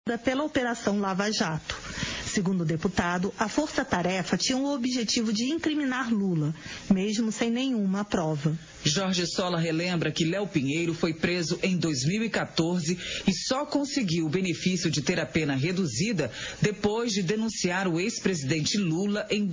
pela Operação Lava Jato. Segundo o deputado, a força-tarefa tinha o objetivo de incriminar Lula, mesmo sem nenhuma prova. Jorge Sola relembra que Léo Pinheiro foi preso em 2014 e só conseguiu o benefício de ter a pena reduzida depois de denunciar o ex-presidente Lula em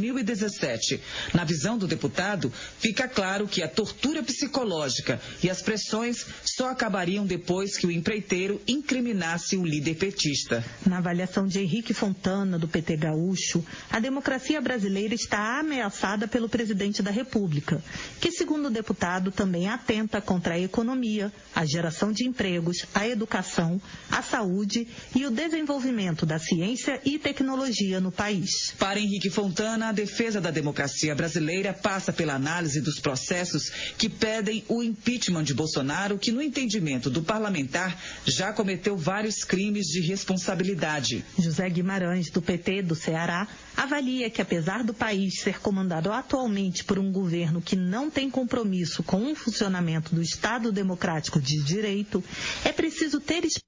2017. Na visão do deputado, fica claro que a tortura psicológica e as pressões só acabariam depois que o empreiteiro incriminasse o líder petista. Na avaliação de Henrique Fontana, do PT gaúcho, a democracia brasileira está ameaçada pelo presidente da República, que, segundo o deputado, também atenta contra a economia, a geração de empregos, a educação, a saúde e o desenvolvimento da ciência e tecnologia no país. Para Henrique Fontana, a defesa da democracia brasileira passa pela análise dos processos que pedem o impeachment de Bolsonaro, que, no entendimento do parlamentar, já cometeu vários crimes de responsabilidade. José Guimarães, do PT do Ceará, avalia que, apesar do país ser comandado atualmente por um governo que não tem compromisso com o funcionamento do Estado Democrático de Direito, é preciso ter esperança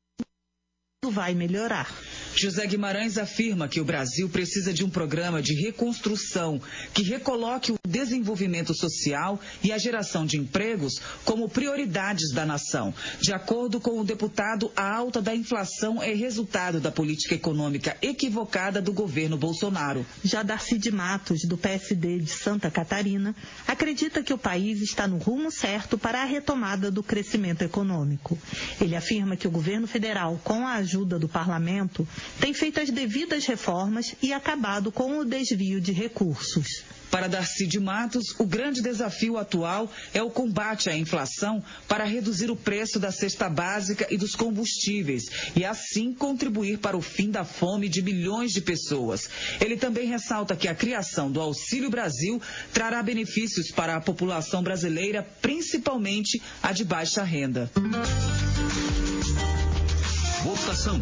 que vai melhorar. José Guimarães afirma que o Brasil precisa de um programa de reconstrução que recoloque o desenvolvimento social e a geração de empregos como prioridades da nação. De acordo com o deputado, a alta da inflação é resultado da política econômica equivocada do governo Bolsonaro. Já Darcy de Matos, do PSD de Santa Catarina, acredita que o país está no rumo certo para a retomada do crescimento econômico. Ele afirma que o governo federal, com a ajuda do parlamento, tem feito as devidas reformas e acabado com o desvio de recursos. Para Darcy de Matos, o grande desafio atual é o combate à inflação para reduzir o preço da cesta básica e dos combustíveis e, assim, contribuir para o fim da fome de milhões de pessoas. Ele também ressalta que a criação do Auxílio Brasil trará benefícios para a população brasileira, principalmente a de baixa renda. Votação.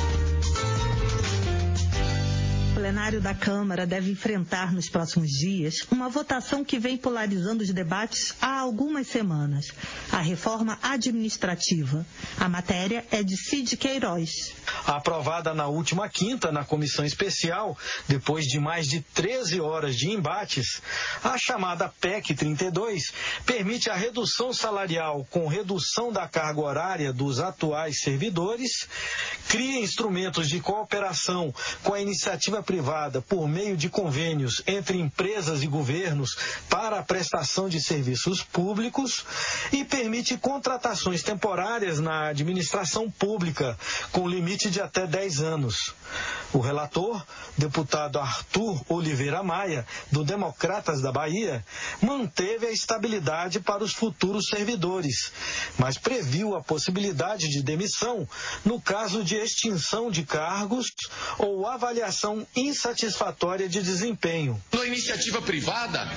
O plenário da Câmara deve enfrentar nos próximos dias uma votação que vem polarizando os debates há algumas semanas. A reforma administrativa. A matéria é de Cid Queiroz. Aprovada na última quinta na comissão especial, depois de mais de 13 horas de embates, a chamada PEC 32 permite a redução salarial com redução da carga horária dos atuais servidores, cria instrumentos de cooperação com a iniciativa privada por meio de convênios entre empresas e governos para a prestação de serviços públicos e permite contratações temporárias na administração pública, com limite de até 10 anos. O relator, deputado Arthur Oliveira Maia, do Democratas da Bahia, manteve a estabilidade para os futuros servidores, mas previu a possibilidade de demissão no caso de extinção de cargos ou avaliação insatisfatória de desempenho. Na iniciativa privada,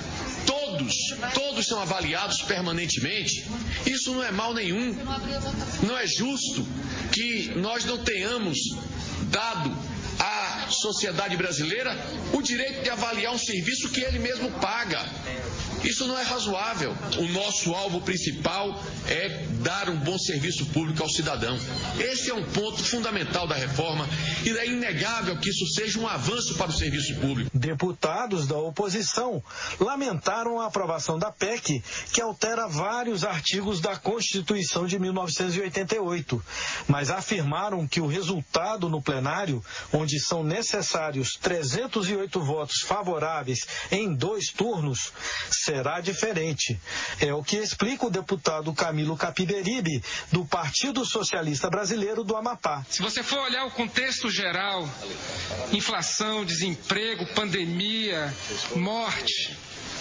todos são avaliados permanentemente. Isso não é mal nenhum. Não é justo que nós não tenhamos dado à sociedade brasileira o direito de avaliar um serviço que ele mesmo paga. Isso não é razoável. O nosso alvo principal é dar um bom serviço público ao cidadão. Esse é um ponto fundamental da reforma e é inegável que isso seja um avanço para o serviço público. Deputados da oposição lamentaram a aprovação da PEC, que altera vários artigos da Constituição de 1988, mas afirmaram que o resultado no plenário, onde são necessários 308 votos favoráveis em 2 turnos, será diferente. É o que explica o deputado Camilo Capiberibe, do Partido Socialista Brasileiro do Amapá. Se você for olhar o contexto geral, inflação, desemprego, pandemia, morte,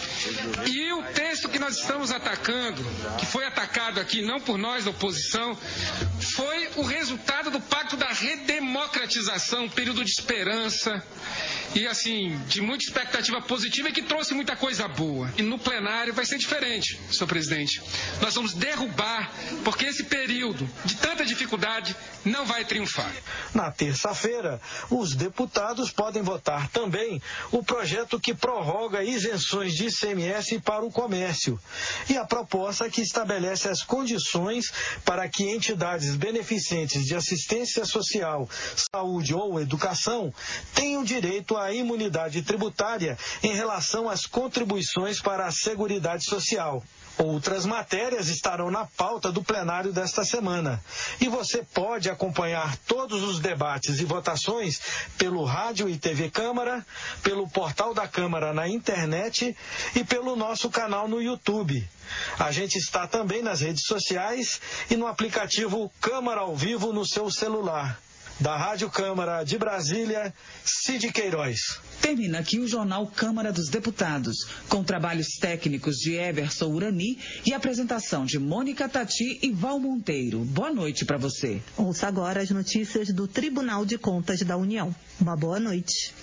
e o texto que nós estamos atacando, que foi atacado aqui não por nós da oposição, foi o resultado do Pacto da Redemocratização democratização, um período de esperança e, assim, de muita expectativa positiva e que trouxe muita coisa boa. E no plenário vai ser diferente, senhor presidente. Nós vamos derrubar, porque esse período de tanta dificuldade não vai triunfar. Na terça-feira, os deputados podem votar também o projeto que prorroga isenções de ICMS para o comércio e a proposta que estabelece as condições para que entidades beneficentes de assistência social, saúde ou educação tenham direito à imunidade tributária em relação às contribuições para a Seguridade Social. Outras matérias estarão na pauta do plenário desta semana. E você pode acompanhar todos os debates e votações pelo Rádio e TV Câmara, pelo portal da Câmara na internet e pelo nosso canal no YouTube. A gente está também nas redes sociais e no aplicativo Câmara ao Vivo no seu celular. Da Rádio Câmara de Brasília, Cid Queiroz. Termina aqui o Jornal Câmara dos Deputados, com trabalhos técnicos de Everson Urani e apresentação de Mônica Tati e Val Monteiro. Boa noite para você. Ouça agora as notícias do Tribunal de Contas da União. Uma boa noite.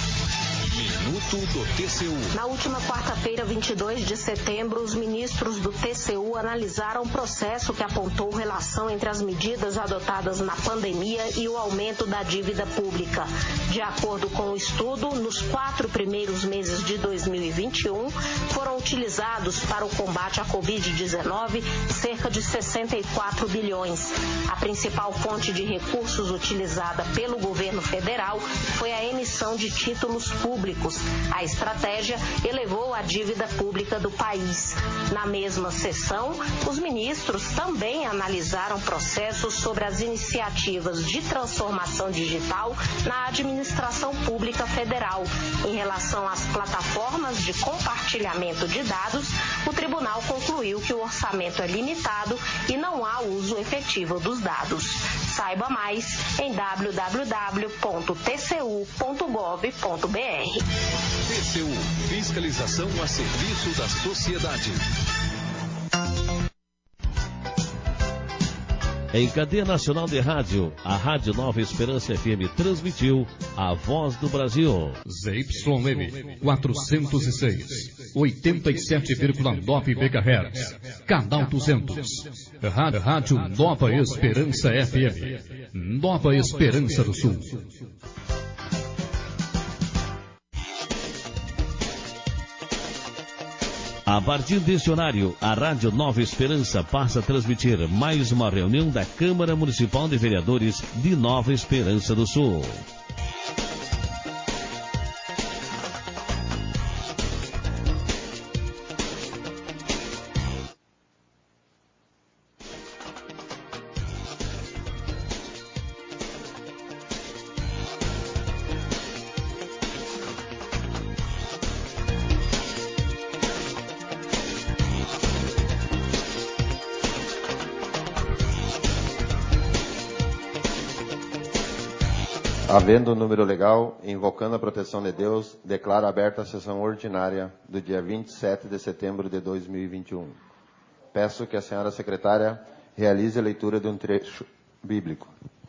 Minuto do TCU. Na última quarta-feira, 22 de setembro, os ministros do TCU analisaram um processo que apontou relação entre as medidas adotadas na pandemia e o aumento da dívida pública. De acordo com o estudo, nos 4 primeiros meses de 2021, foram utilizados para o combate à Covid-19 cerca de 64 bilhões. A principal fonte de recursos utilizada pelo governo federal foi a emissão de títulos públicos. A estratégia elevou a dívida pública do país. Na mesma sessão, os ministros também analisaram processos sobre as iniciativas de transformação digital na administração pública federal. Em relação às plataformas de compartilhamento de dados, o tribunal concluiu que o orçamento é limitado e não há uso efetivo dos dados. Saiba mais em www.tcu.gov.br. TCU, fiscalização a serviço da sociedade. Em cadeia nacional de rádio, a Rádio Nova Esperança FM transmitiu A Voz do Brasil. ZYM 406, 87,9 MHz, canal 200. Rádio Nova Esperança FM, Nova Esperança do Sul. A partir deste horário, a Rádio Nova Esperança passa a transmitir mais uma reunião da Câmara Municipal de Vereadores de Nova Esperança do Sul. Havendo o número legal, invocando a proteção de Deus, declaro aberta a sessão ordinária do dia 27 de setembro de 2021. Peço que a senhora secretária realize a leitura de um trecho bíblico.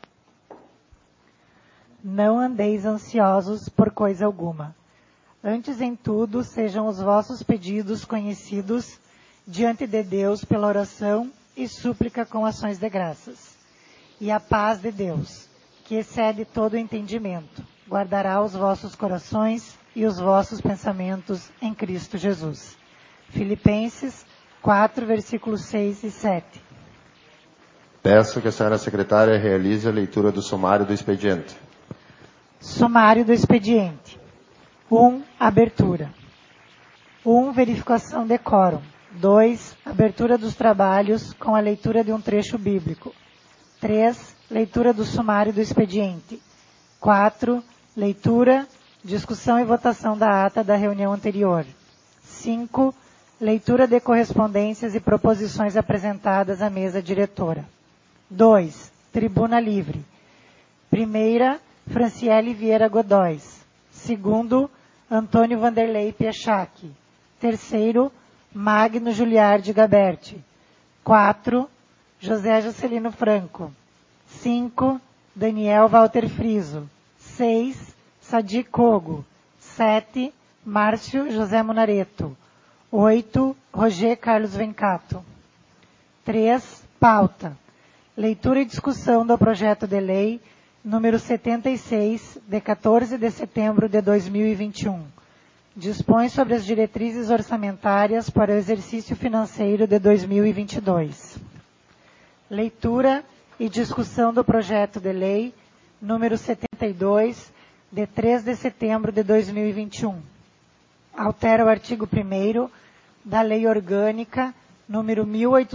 Não andeis ansiosos por coisa alguma. Antes em tudo, sejam os vossos pedidos conhecidos diante de Deus pela oração e súplica com ações de graças. E a paz de Deus, que excede todo entendimento, guardará os vossos corações e os vossos pensamentos em Cristo Jesus. Filipenses 4, versículos 6 e 7. Peço que a senhora secretária realize a leitura do sumário do expediente. Sumário do expediente. 1. Abertura. 1. Verificação de quórum. 2. Abertura dos trabalhos com a leitura de um trecho bíblico. 3. Leitura do sumário do expediente. 4. Leitura, discussão e votação da ata da reunião anterior. 5. Leitura de correspondências e proposições apresentadas à mesa diretora. 2. Tribuna livre. Primeira, Franciele Vieira Godóis. 2. Antônio Vanderlei Piachac. 3. Magno Juliardi Gaberti. 4. José Juscelino Franco. 5. Daniel Walter Friso. 6, Sadi Kogo. 7, Márcio José Munareto. 8, Roger Carlos Vencato. 3, pauta. Leitura e discussão do projeto de lei número 76, de 14 de setembro de 2021. Dispõe sobre as diretrizes orçamentárias para o exercício financeiro de 2022. Leitura e discussão do projeto de lei número 72, de 3 de setembro de 2021. Altera o artigo 1º da Lei Orgânica número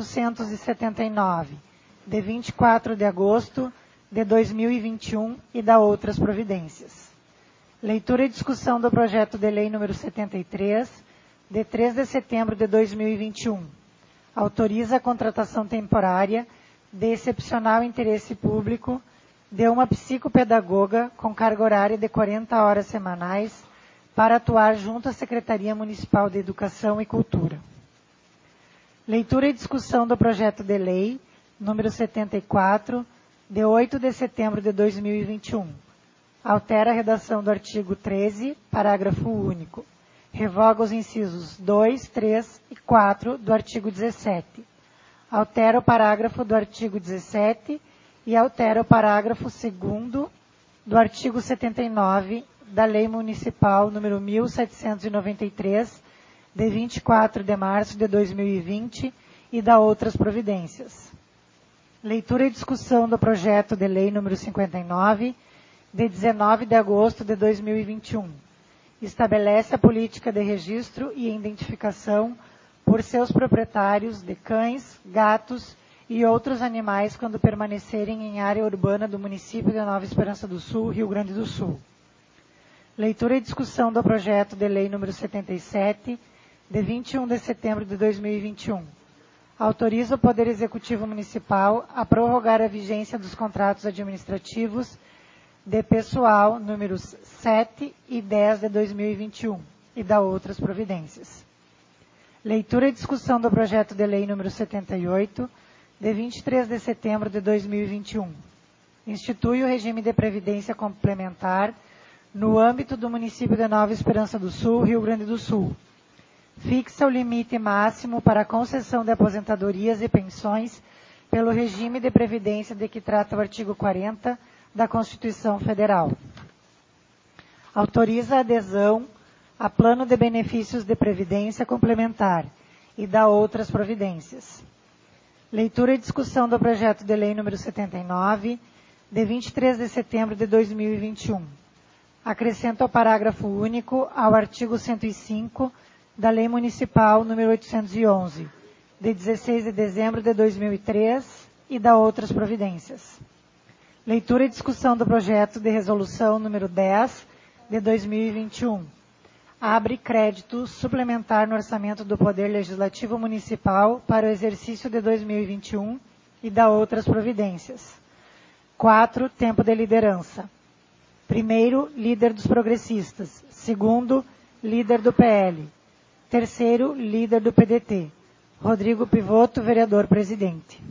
1879, de 24 de agosto de 2021 e da outras providências. Leitura e discussão do projeto de lei número 73, de 3 de setembro de 2021. Autoriza a contratação temporária de excepcional interesse público de uma psicopedagoga com carga horária de 40 horas semanais para atuar junto à Secretaria Municipal de Educação e Cultura. Leitura e discussão do projeto de lei número 74, de 8 de setembro de 2021. Altera a redação do artigo 13, parágrafo único. Revoga os incisos 2, 3 e 4 do artigo 17. Altera o parágrafo do artigo 17 e altera o parágrafo 2º do artigo 79 da Lei Municipal número 1793, de 24 de março de 2020 e da outras providências. Leitura e discussão do projeto de lei número 59, de 19 de agosto de 2021. Estabelece a política de registro e identificação por seus proprietários de cães, gatos e outros animais quando permanecerem em área urbana do município de Nova Esperança do Sul, Rio Grande do Sul. Leitura e discussão do projeto de lei número 77, de 21 de setembro de 2021. Autoriza o Poder Executivo Municipal a prorrogar a vigência dos contratos administrativos de pessoal números 7 e 10 de 2021 e da outras providências. Leitura e discussão do projeto de lei número 78, de 23 de setembro de 2021. Institui o regime de previdência complementar no âmbito do município de Nova Esperança do Sul, Rio Grande do Sul. Fixa o limite máximo para a concessão de aposentadorias e pensões pelo regime de previdência de que trata o artigo 40 da Constituição Federal. Autoriza a adesão a plano de benefícios de previdência complementar e dá outras providências. Leitura e discussão do projeto de lei número 79, de 23 de setembro de 2021. Acrescenta o parágrafo único ao artigo 105 da Lei Municipal número 811, de 16 de dezembro de 2003 e da outras providências. Leitura e discussão do projeto de resolução número 10 de 2021. Abre crédito suplementar no orçamento do Poder Legislativo Municipal para o exercício de 2021 e da outras providências. 4. Tempo de liderança. Primeiro, líder dos progressistas. Segundo, líder do PL. Terceiro, líder do PDT. Rodrigo Pivoto, vereador presidente.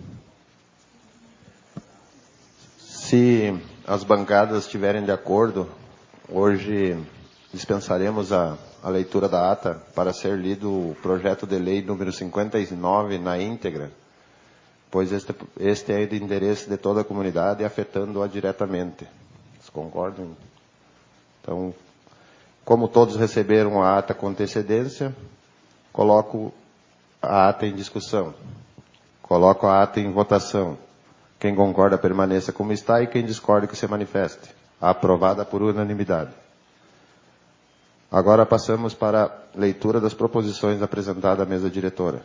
Se as bancadas estiverem de acordo, hoje dispensaremos a leitura da ata para ser lido o projeto de lei número 59 na íntegra, pois este é de interesse de toda a comunidade, afetando-a diretamente. Vocês concordam? Então, como todos receberam a ata com antecedência, coloco a ata em discussão. Coloco a ata em votação. Quem concorda permaneça como está e quem discorda que se manifeste. Aprovada por unanimidade. Agora passamos para a leitura das proposições apresentadas à mesa diretora.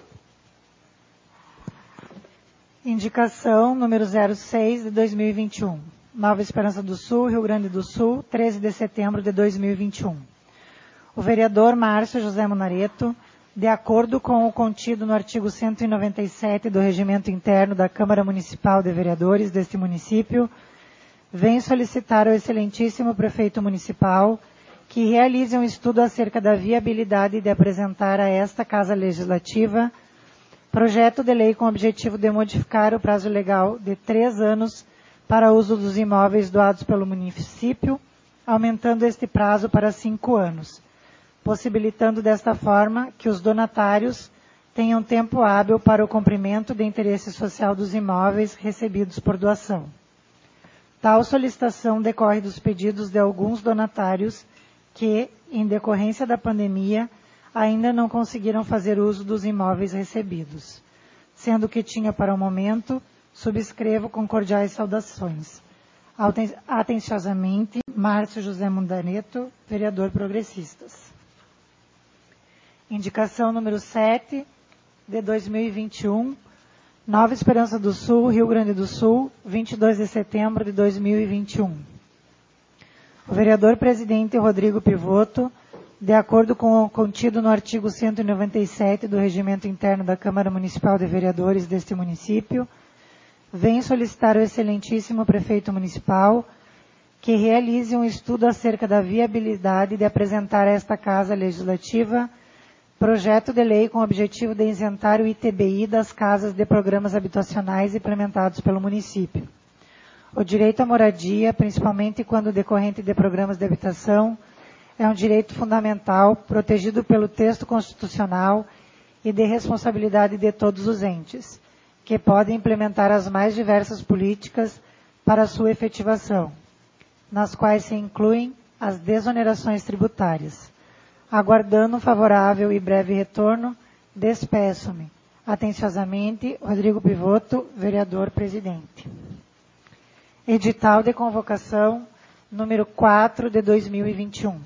Indicação número 06 de 2021. Nova Esperança do Sul, Rio Grande do Sul, 13 de setembro de 2021. O vereador Márcio José Munareto, de acordo com o contido no artigo 197 do Regimento Interno da Câmara Municipal de Vereadores deste município, vem solicitar ao excelentíssimo prefeito municipal que realize um estudo acerca da viabilidade de apresentar a esta Casa Legislativa projeto de lei com o objetivo de modificar o prazo legal de 3 anos para uso dos imóveis doados pelo município, aumentando este prazo para 5 anos, possibilitando desta forma que os donatários tenham tempo hábil para o cumprimento do interesse social dos imóveis recebidos por doação. Tal solicitação decorre dos pedidos de alguns donatários que, em decorrência da pandemia, ainda não conseguiram fazer uso dos imóveis recebidos. Sendo que tinha para o momento, subscrevo com cordiais saudações. Atenciosamente, Márcio José Mundaneto, vereador Progressistas. Indicação número 7, de 2021, Nova Esperança do Sul, Rio Grande do Sul, 22 de setembro de 2021. O vereador presidente Rodrigo Pivoto, de acordo com o contido no artigo 197 do Regimento Interno da Câmara Municipal de Vereadores deste município, vem solicitar ao excelentíssimo prefeito municipal que realize um estudo acerca da viabilidade de apresentar a esta Casa Legislativa projeto de lei com o objetivo de isentar o ITBI das casas de programas habitacionais implementados pelo município. O direito à moradia, principalmente quando decorrente de programas de habitação, é um direito fundamental, protegido pelo texto constitucional e de responsabilidade de todos os entes, que podem implementar as mais diversas políticas para sua efetivação, nas quais se incluem as desonerações tributárias. Aguardando um favorável e breve retorno, despeço-me. Atenciosamente, Rodrigo Pivoto, vereador presidente. Edital de convocação número 4 de 2021.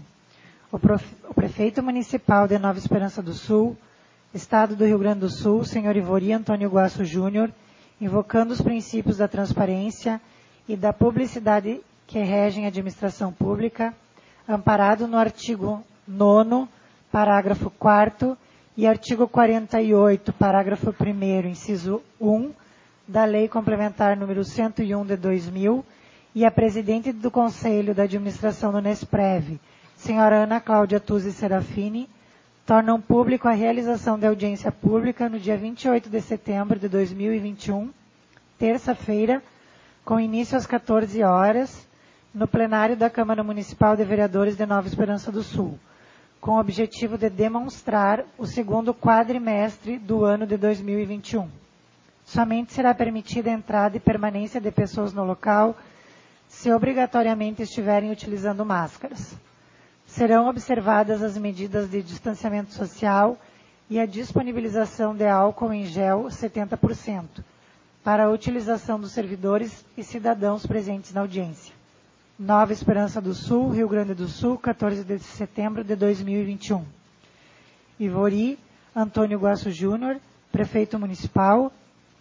O prefeito municipal de Nova Esperança do Sul, Estado do Rio Grande do Sul, senhor Ivori Antônio Guaço Júnior, invocando os princípios da transparência e da publicidade que regem a administração pública, amparado no artigo 9º, parágrafo 4º e artigo 48, parágrafo 1º, inciso 1, da Lei Complementar número 101 de 2000, e a presidente do Conselho da Administração do Nesprev, senhora Ana Cláudia Tuzzi Serafini, tornam público a realização de audiência pública no dia 28 de setembro de 2021, terça-feira, com início às 14 horas, no plenário da Câmara Municipal de Vereadores de Nova Esperança do Sul, com o objetivo de demonstrar o segundo quadrimestre do ano de 2021. Somente será permitida a entrada e permanência de pessoas no local se obrigatoriamente estiverem utilizando máscaras. Serão observadas as medidas de distanciamento social e a disponibilização de álcool em gel 70%, para a utilização dos servidores e cidadãos presentes na audiência. Nova Esperança do Sul, Rio Grande do Sul, 14 de setembro de 2021. Ivori Antônio Guaço Júnior, prefeito municipal.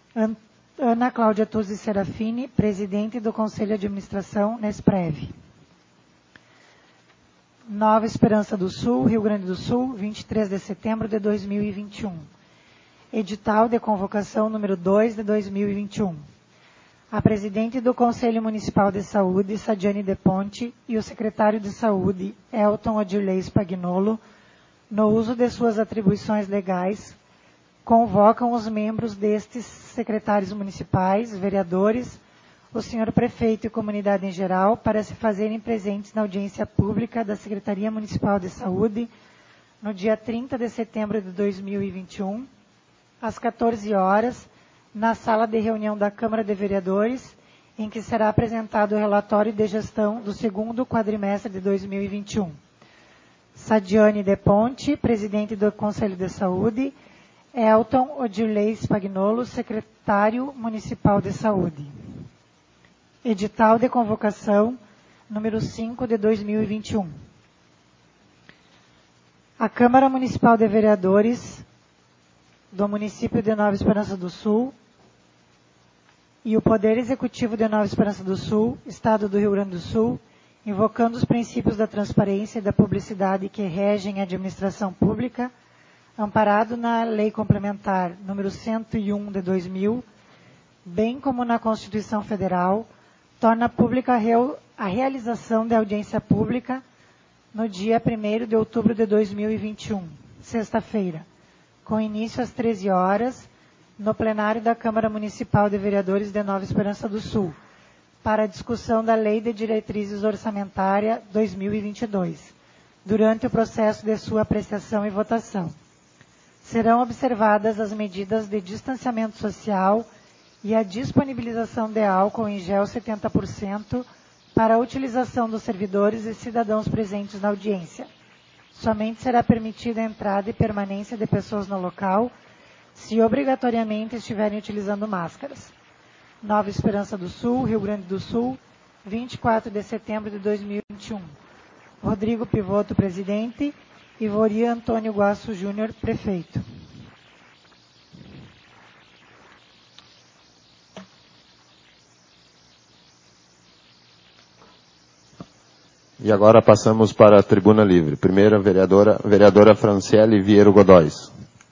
Ana Cláudia Tuzzi Serafini, presidente do Conselho de Administração Nesprev. Nova Esperança do Sul, Rio Grande do Sul, 23 de setembro de 2021. Edital de convocação número 2 de 2021. A presidente do Conselho Municipal de Saúde, Sadiane De Ponte, e o secretário de Saúde, Elton Odirley Spagnolo, no uso de suas atribuições legais, convocam os membros destes secretários municipais, vereadores, o senhor prefeito e comunidade em geral, para se fazerem presentes na audiência pública da Secretaria Municipal de Saúde, no dia 30 de setembro de 2021, às 14 horas, na sala de reunião da Câmara de Vereadores, em que será apresentado o relatório de gestão do segundo quadrimestre de 2021. Sadiane De Ponte, presidente do Conselho de Saúde, Elton Odirley Spagnolo, secretário municipal de Saúde. Edital de convocação número 5 de 2021. A Câmara Municipal de Vereadores do município de Nova Esperança do Sul e o Poder Executivo de Nova Esperança do Sul, Estado do Rio Grande do Sul, invocando os princípios da transparência e da publicidade que regem a administração pública, amparado na Lei Complementar número 101 de 2000, bem como na Constituição Federal, torna pública a realização da audiência pública no dia 1º de outubro de 2021, sexta-feira, com início às 13 horas, no plenário da Câmara Municipal de Vereadores de Nova Esperança do Sul, para a discussão da Lei de Diretrizes Orçamentária 2022, durante o processo de sua apreciação e votação. Serão observadas as medidas de distanciamento social e a disponibilização de álcool em gel 70% para a utilização dos servidores e cidadãos presentes na audiência. Somente será permitida a entrada e permanência de pessoas no local, se obrigatoriamente estiverem utilizando máscaras. Nova Esperança do Sul, Rio Grande do Sul, 24 de setembro de 2021. Rodrigo Pivoto, presidente, e Ivori Antônio Guasso Júnior, prefeito. E agora passamos para a tribuna livre. Primeira, vereadora Franciele Vieiro Godóis.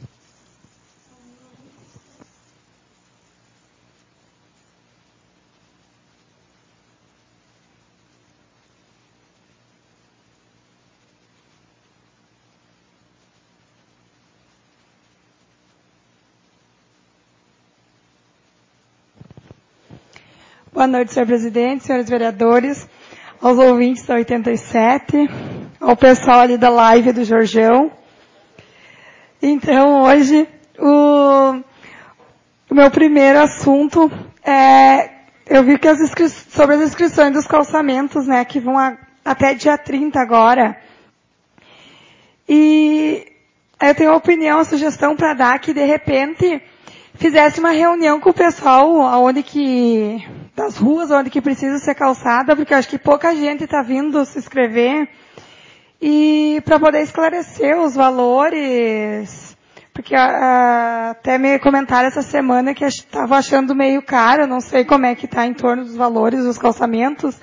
Boa noite, senhor presidente, senhores vereadores, aos ouvintes da 87, ao pessoal ali da live do Jorjão. Então, hoje, o meu primeiro assunto é, eu vi que sobre as inscrições dos calçamentos, né, que vão até dia 30 agora. E eu tenho uma opinião, uma sugestão para dar que, de repente, fizesse uma reunião com o pessoal das ruas onde que precisa ser calçada, porque eu acho que pouca gente está vindo se inscrever, e para poder esclarecer os valores, porque até me comentaram essa semana que estava achando meio caro, eu não sei como é que está em torno dos valores dos calçamentos,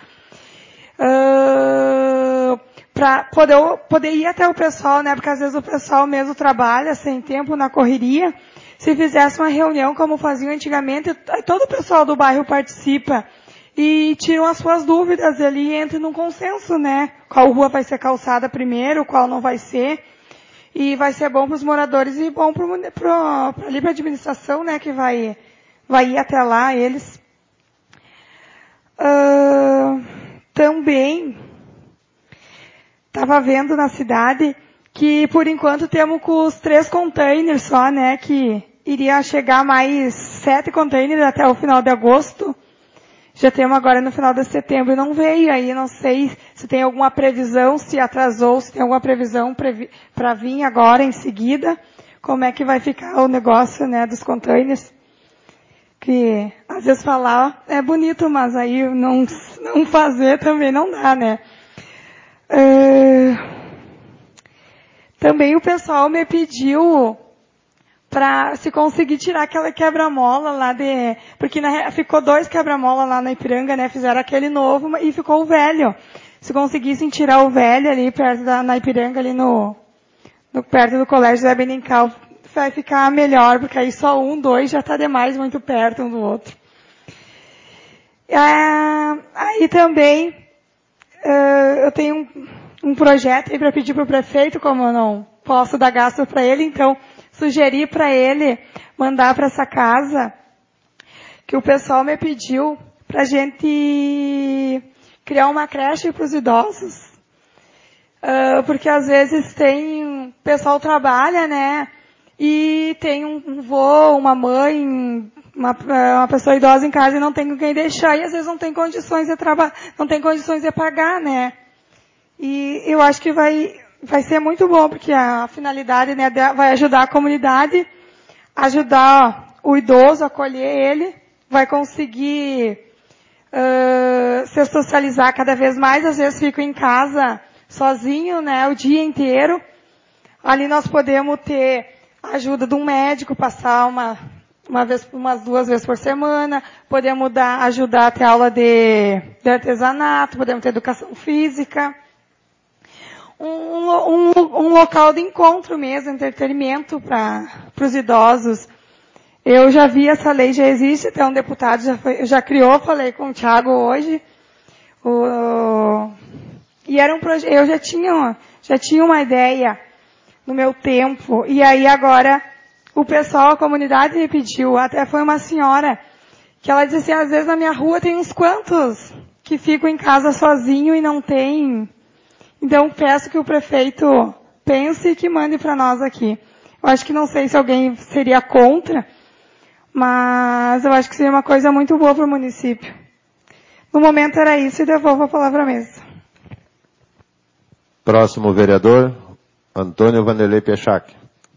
para poder ir até o pessoal, né, porque às vezes o pessoal mesmo trabalha sem tempo na correria. Se fizesse uma reunião como faziam antigamente, todo o pessoal do bairro participa e tiram as suas dúvidas ali e entra num consenso, né? Qual rua vai ser calçada primeiro, qual não vai ser. E vai ser bom para os moradores e bom para a administração, né? Que vai ir até lá, eles. Também estava vendo na cidade que, por enquanto, temos com os 3 containers só, né? Que iria chegar mais 7 containers até o final de agosto. Já temos agora no final de setembro e não veio. Aí não sei se tem alguma previsão, se atrasou, se tem alguma previsão para vir agora em seguida. Como é que vai ficar o negócio, né, dos containers? Que às vezes falar é bonito, mas aí não fazer também não dá, né? Também o pessoal me pediu para se conseguir tirar aquela quebra-mola lá porque ficou 2 quebra-mola lá na Ipiranga, né? Fizeram aquele novo e ficou o velho. Se conseguissem tirar o velho ali perto na Ipiranga, ali perto do colégio Zé Benincau, vai ficar melhor, porque aí só 1, 2 já está demais muito perto um do outro. Aí também eu tenho um projeto aí para pedir para o prefeito, como eu não posso dar gasto para ele, então sugeri para ele mandar para essa casa, que o pessoal me pediu para a gente criar uma creche para os idosos. Porque às vezes o pessoal trabalha, né, e tem um vô, uma mãe, uma pessoa idosa em casa e não tem com quem deixar, e às vezes não tem condições de pagar, né. E eu acho que vai ser muito bom, porque a finalidade, né, vai ajudar a comunidade, ajudar o idoso, acolher ele, vai conseguir se socializar cada vez mais, às vezes fica em casa sozinho, né, o dia inteiro. Ali nós podemos ter a ajuda de um médico, passar umas 2 vezes por semana, podemos ajudar a ter aula de artesanato, podemos ter educação física. Um local de encontro mesmo, entretenimento para os idosos. Eu já vi essa lei, já existe, até um deputado já criou, falei com o Thiago hoje. E era um projeto, eu já tinha uma ideia no meu tempo, e aí agora o pessoal, a comunidade me pediu, até foi uma senhora que ela disse assim, às vezes na minha rua tem uns quantos que ficam em casa sozinho e não tem. Então peço que o prefeito pense e que mande para nós aqui. Eu acho que não sei se alguém seria contra, mas eu acho que seria uma coisa muito boa para o município. No momento era isso e devolvo a palavra à mesa. Próximo vereador, Antônio Vanderlei Pechac.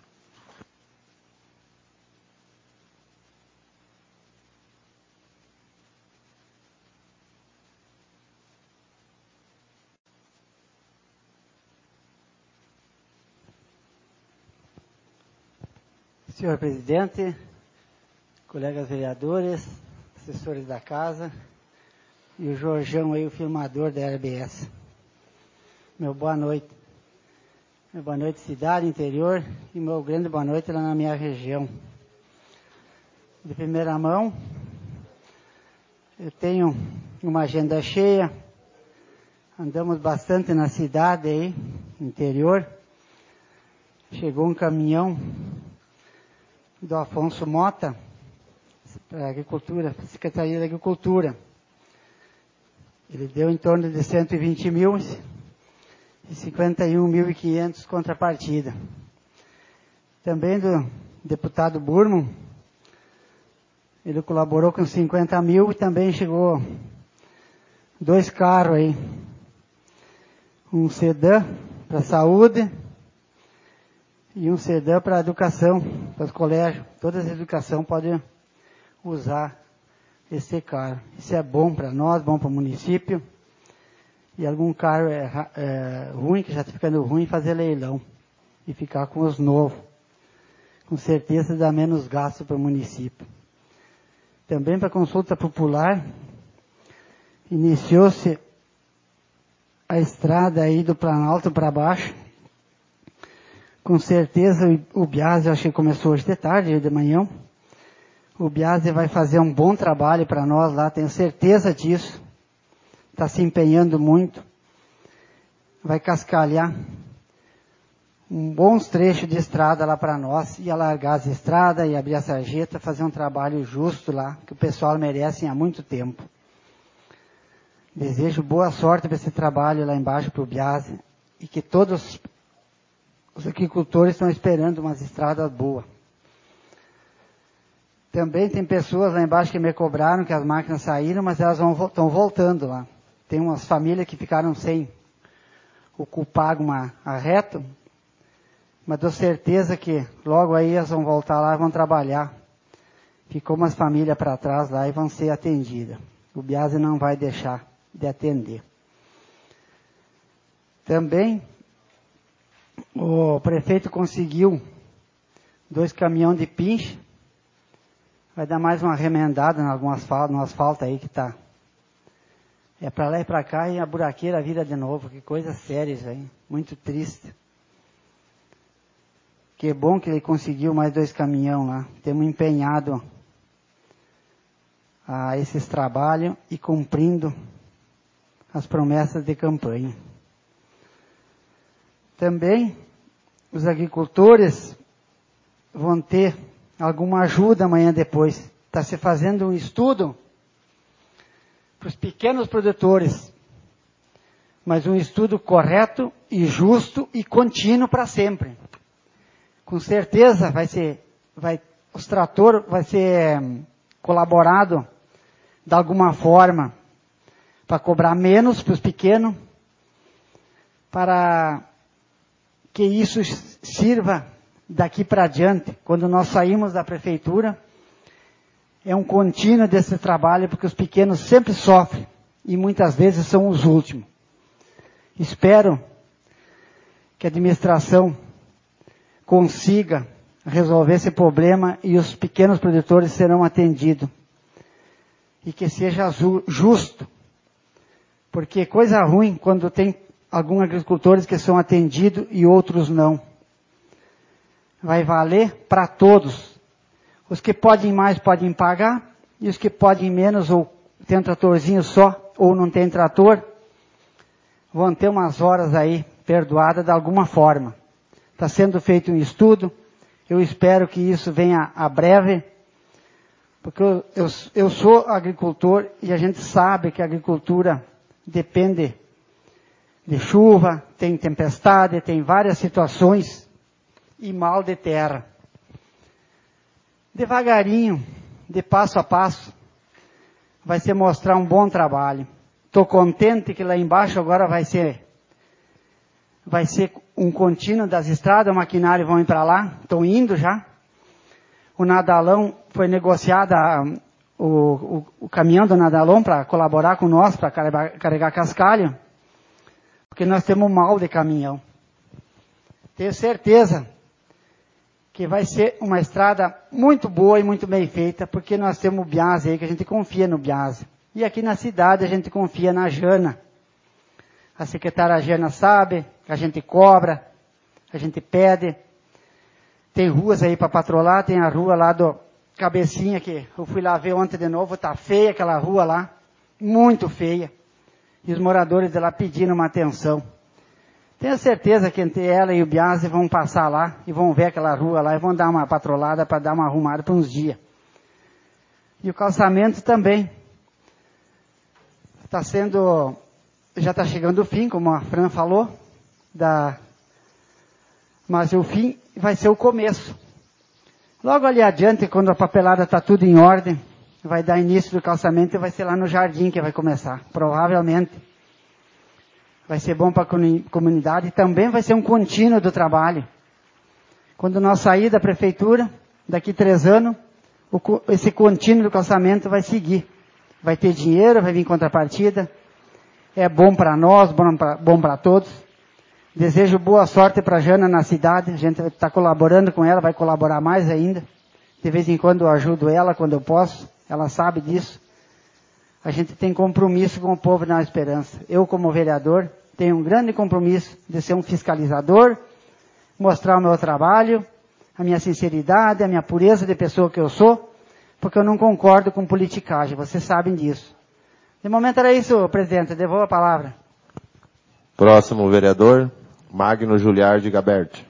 Senhor presidente, colegas vereadores, assessores da casa e o Jorjão aí, o filmador da RBS. Meu boa noite. Meu boa noite, cidade, interior, e meu grande boa noite lá na minha região. De primeira mão, eu tenho uma agenda cheia, andamos bastante na cidade aí, interior. Chegou um caminhão do Afonso Mota, para a Agricultura, Secretaria da Agricultura. Ele deu em torno de 120 mil e 51.500 contrapartida. Também do deputado Burman, ele colaborou com 50 mil e também chegou 2 carros aí. Um sedã para a saúde e um sedã para a educação, para os colégios. Todas as educações podem usar esse carro. Isso é bom para nós, bom para o município. E algum carro ruim, que já está ficando ruim, fazer leilão. E ficar com os novos. Com certeza dá menos gasto para o município. Também para a consulta popular, iniciou-se a estrada aí do Planalto para baixo. Com certeza o Biase, acho que começou hoje de tarde, de manhã. O Biase vai fazer um bom trabalho para nós lá, tenho certeza disso. Está se empenhando muito. Vai cascalhar bons trechos de estrada lá para nós, e alargar as estradas e abrir a sarjeta, fazer um trabalho justo lá, que o pessoal merece há muito tempo. Desejo boa sorte para esse trabalho lá embaixo para o Biase, e que todos os agricultores estão esperando umas estradas boas. Também tem pessoas lá embaixo que me cobraram que as máquinas saíram, mas elas estão voltando lá. Tem umas famílias que ficaram sem o culpago arreto, mas dou certeza que logo aí elas vão voltar lá e vão trabalhar. Ficou umas famílias para trás lá e vão ser atendidas. O Biase não vai deixar de atender. Também o prefeito conseguiu 2 caminhões de pinche. Vai dar mais uma remendada no asfalto aí que está. É para lá e para cá e a buraqueira vira de novo. Que coisa séria isso aí. Muito triste. Que bom que ele conseguiu mais 2 caminhões lá. Temos empenhado a esses trabalhos e cumprindo as promessas de campanha. Também os agricultores vão ter alguma ajuda amanhã depois. Está se fazendo um estudo para os pequenos produtores, mas um estudo correto e justo e contínuo para sempre. Com certeza os tratores vai ser colaborado de alguma forma para cobrar menos para os pequenos, para que isso sirva daqui para adiante, quando nós saímos da prefeitura, é um contínuo desse trabalho, porque os pequenos sempre sofrem e muitas vezes são os últimos. Espero que a administração consiga resolver esse problema e os pequenos produtores serão atendidos. E que seja justo, porque coisa ruim quando tem alguns agricultores que são atendidos e outros não. Vai valer para todos. Os que podem mais podem pagar, e os que podem menos, ou tem um tratorzinho só, ou não tem trator, vão ter umas horas aí perdoadas de alguma forma. Está sendo feito um estudo, eu espero que isso venha a breve, Porque eu sou agricultor e a gente sabe que a agricultura depende de chuva, tem tempestade, tem várias situações e mal de terra. Devagarinho, de passo a passo, vai ser mostrar um bom trabalho. Estou contente que lá embaixo agora vai ser um contínuo das estradas, o maquinário vão ir para lá, estão indo já. O Nadalão foi negociado o caminhão do Nadalão para colaborar com nós, para carregar cascalho, porque nós temos mal de caminhão. Tenho certeza que vai ser uma estrada muito boa e muito bem feita, porque nós temos o Biase aí, que a gente confia no Biase. E aqui na cidade a gente confia na Jana. A secretária Jana sabe, a gente cobra, a gente pede. Tem ruas aí para patrolar, tem a rua lá do Cabecinha, que eu fui lá ver ontem de novo, tá feia aquela rua lá, muito feia. E os moradores de lá pedindo uma atenção. Tenho certeza que entre ela e o Biase vão passar lá e vão ver aquela rua lá e vão dar uma patrolada para dar uma arrumada por uns dias. E o calçamento também. Já está chegando o fim, como a Fran falou, mas o fim vai ser o começo. Logo ali adiante, quando a papelada está tudo em ordem, vai dar início do calçamento e vai ser lá no jardim que vai começar, provavelmente. Vai ser bom para a comunidade e também vai ser um contínuo do trabalho. Quando nós sair da prefeitura, daqui 3 anos, esse contínuo do calçamento vai seguir. Vai ter dinheiro, vai vir contrapartida. É bom para nós, bom para todos. Desejo boa sorte para a Jana na cidade. A gente está colaborando com ela, vai colaborar mais ainda. De vez em quando eu ajudo ela, quando eu posso. Ela sabe disso. A gente tem compromisso com o povo na Esperança. Eu, como vereador, tenho um grande compromisso de ser um fiscalizador, mostrar o meu trabalho, a minha sinceridade, a minha pureza de pessoa que eu sou, porque eu não concordo com politicagem, vocês sabem disso. De momento era isso, presidente. Devolvo a palavra. Próximo vereador, Magno Juliardi Gaberti.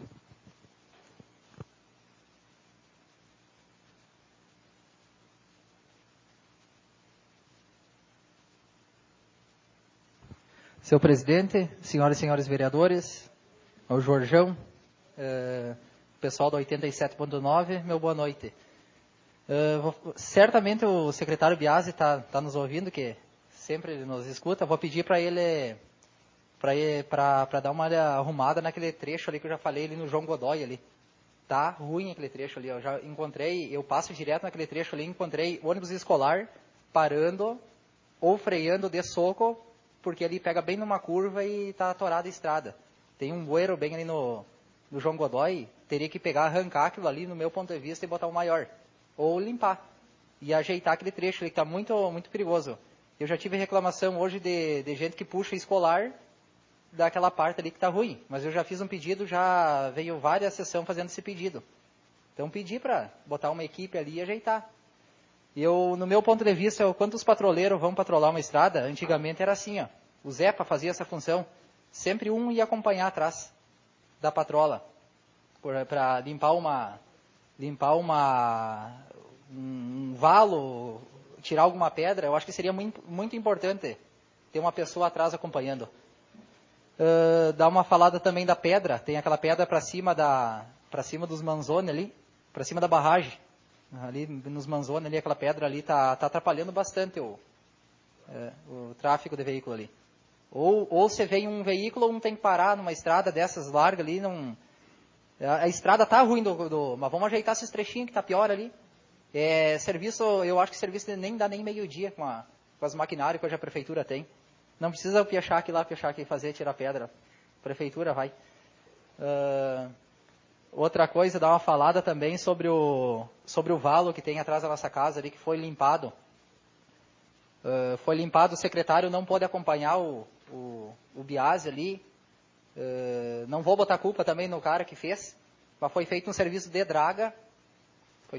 Senhor presidente, senhoras e senhores vereadores, o Jorjão, pessoal da 87.9, meu boa noite. Certamente o secretário Biase está nos ouvindo, que sempre ele nos escuta. Vou pedir para ele para dar uma arrumada naquele trecho ali que eu já falei, ali no João Godoy ali. Tá ruim aquele trecho ali. Eu já encontrei, eu passo direto naquele trecho ali, encontrei ônibus escolar parando ou freando de soco, porque ali pega bem numa curva e está atorada a estrada. Tem um bueiro bem ali no João Godoy, teria que arrancar aquilo ali, no meu ponto de vista, e botar um maior. Ou limpar. E ajeitar aquele trecho ali, que está muito, muito perigoso. Eu já tive reclamação hoje de gente que puxa escolar daquela parte ali que está ruim. Mas eu já fiz um pedido, já veio várias sessões fazendo esse pedido. Então pedi para botar uma equipe ali e ajeitar. No meu ponto de vista, quando os patroleiros vão patrolar uma estrada, antigamente era assim, ó. O Zepa fazia essa função. Sempre um ia acompanhar atrás da patrola. Para limpar um valo, tirar alguma pedra. Eu acho que seria muito, muito importante ter uma pessoa atrás acompanhando. Dá uma falada também da pedra. Tem aquela pedra para cima dos Manzoni ali, para cima da barragem. Ali nos Manzoni, ali, aquela pedra ali está atrapalhando bastante o tráfego de veículo ali. Ou você vem um veículo, um tem que parar numa estrada dessas largas ali, a estrada está ruim, mas vamos ajeitar esses trechinhos que está pior ali. Eu acho que serviço nem dá nem meio-dia com as maquinários que hoje a prefeitura tem. Não precisa piachar aqui, tirar pedra. A prefeitura vai. Outra coisa, dar uma falada também sobre o valo que tem atrás da nossa casa ali, que foi limpado. O secretário não pôde acompanhar o Biase ali. Não vou botar culpa também no cara que fez, mas foi feito um serviço de draga. Foi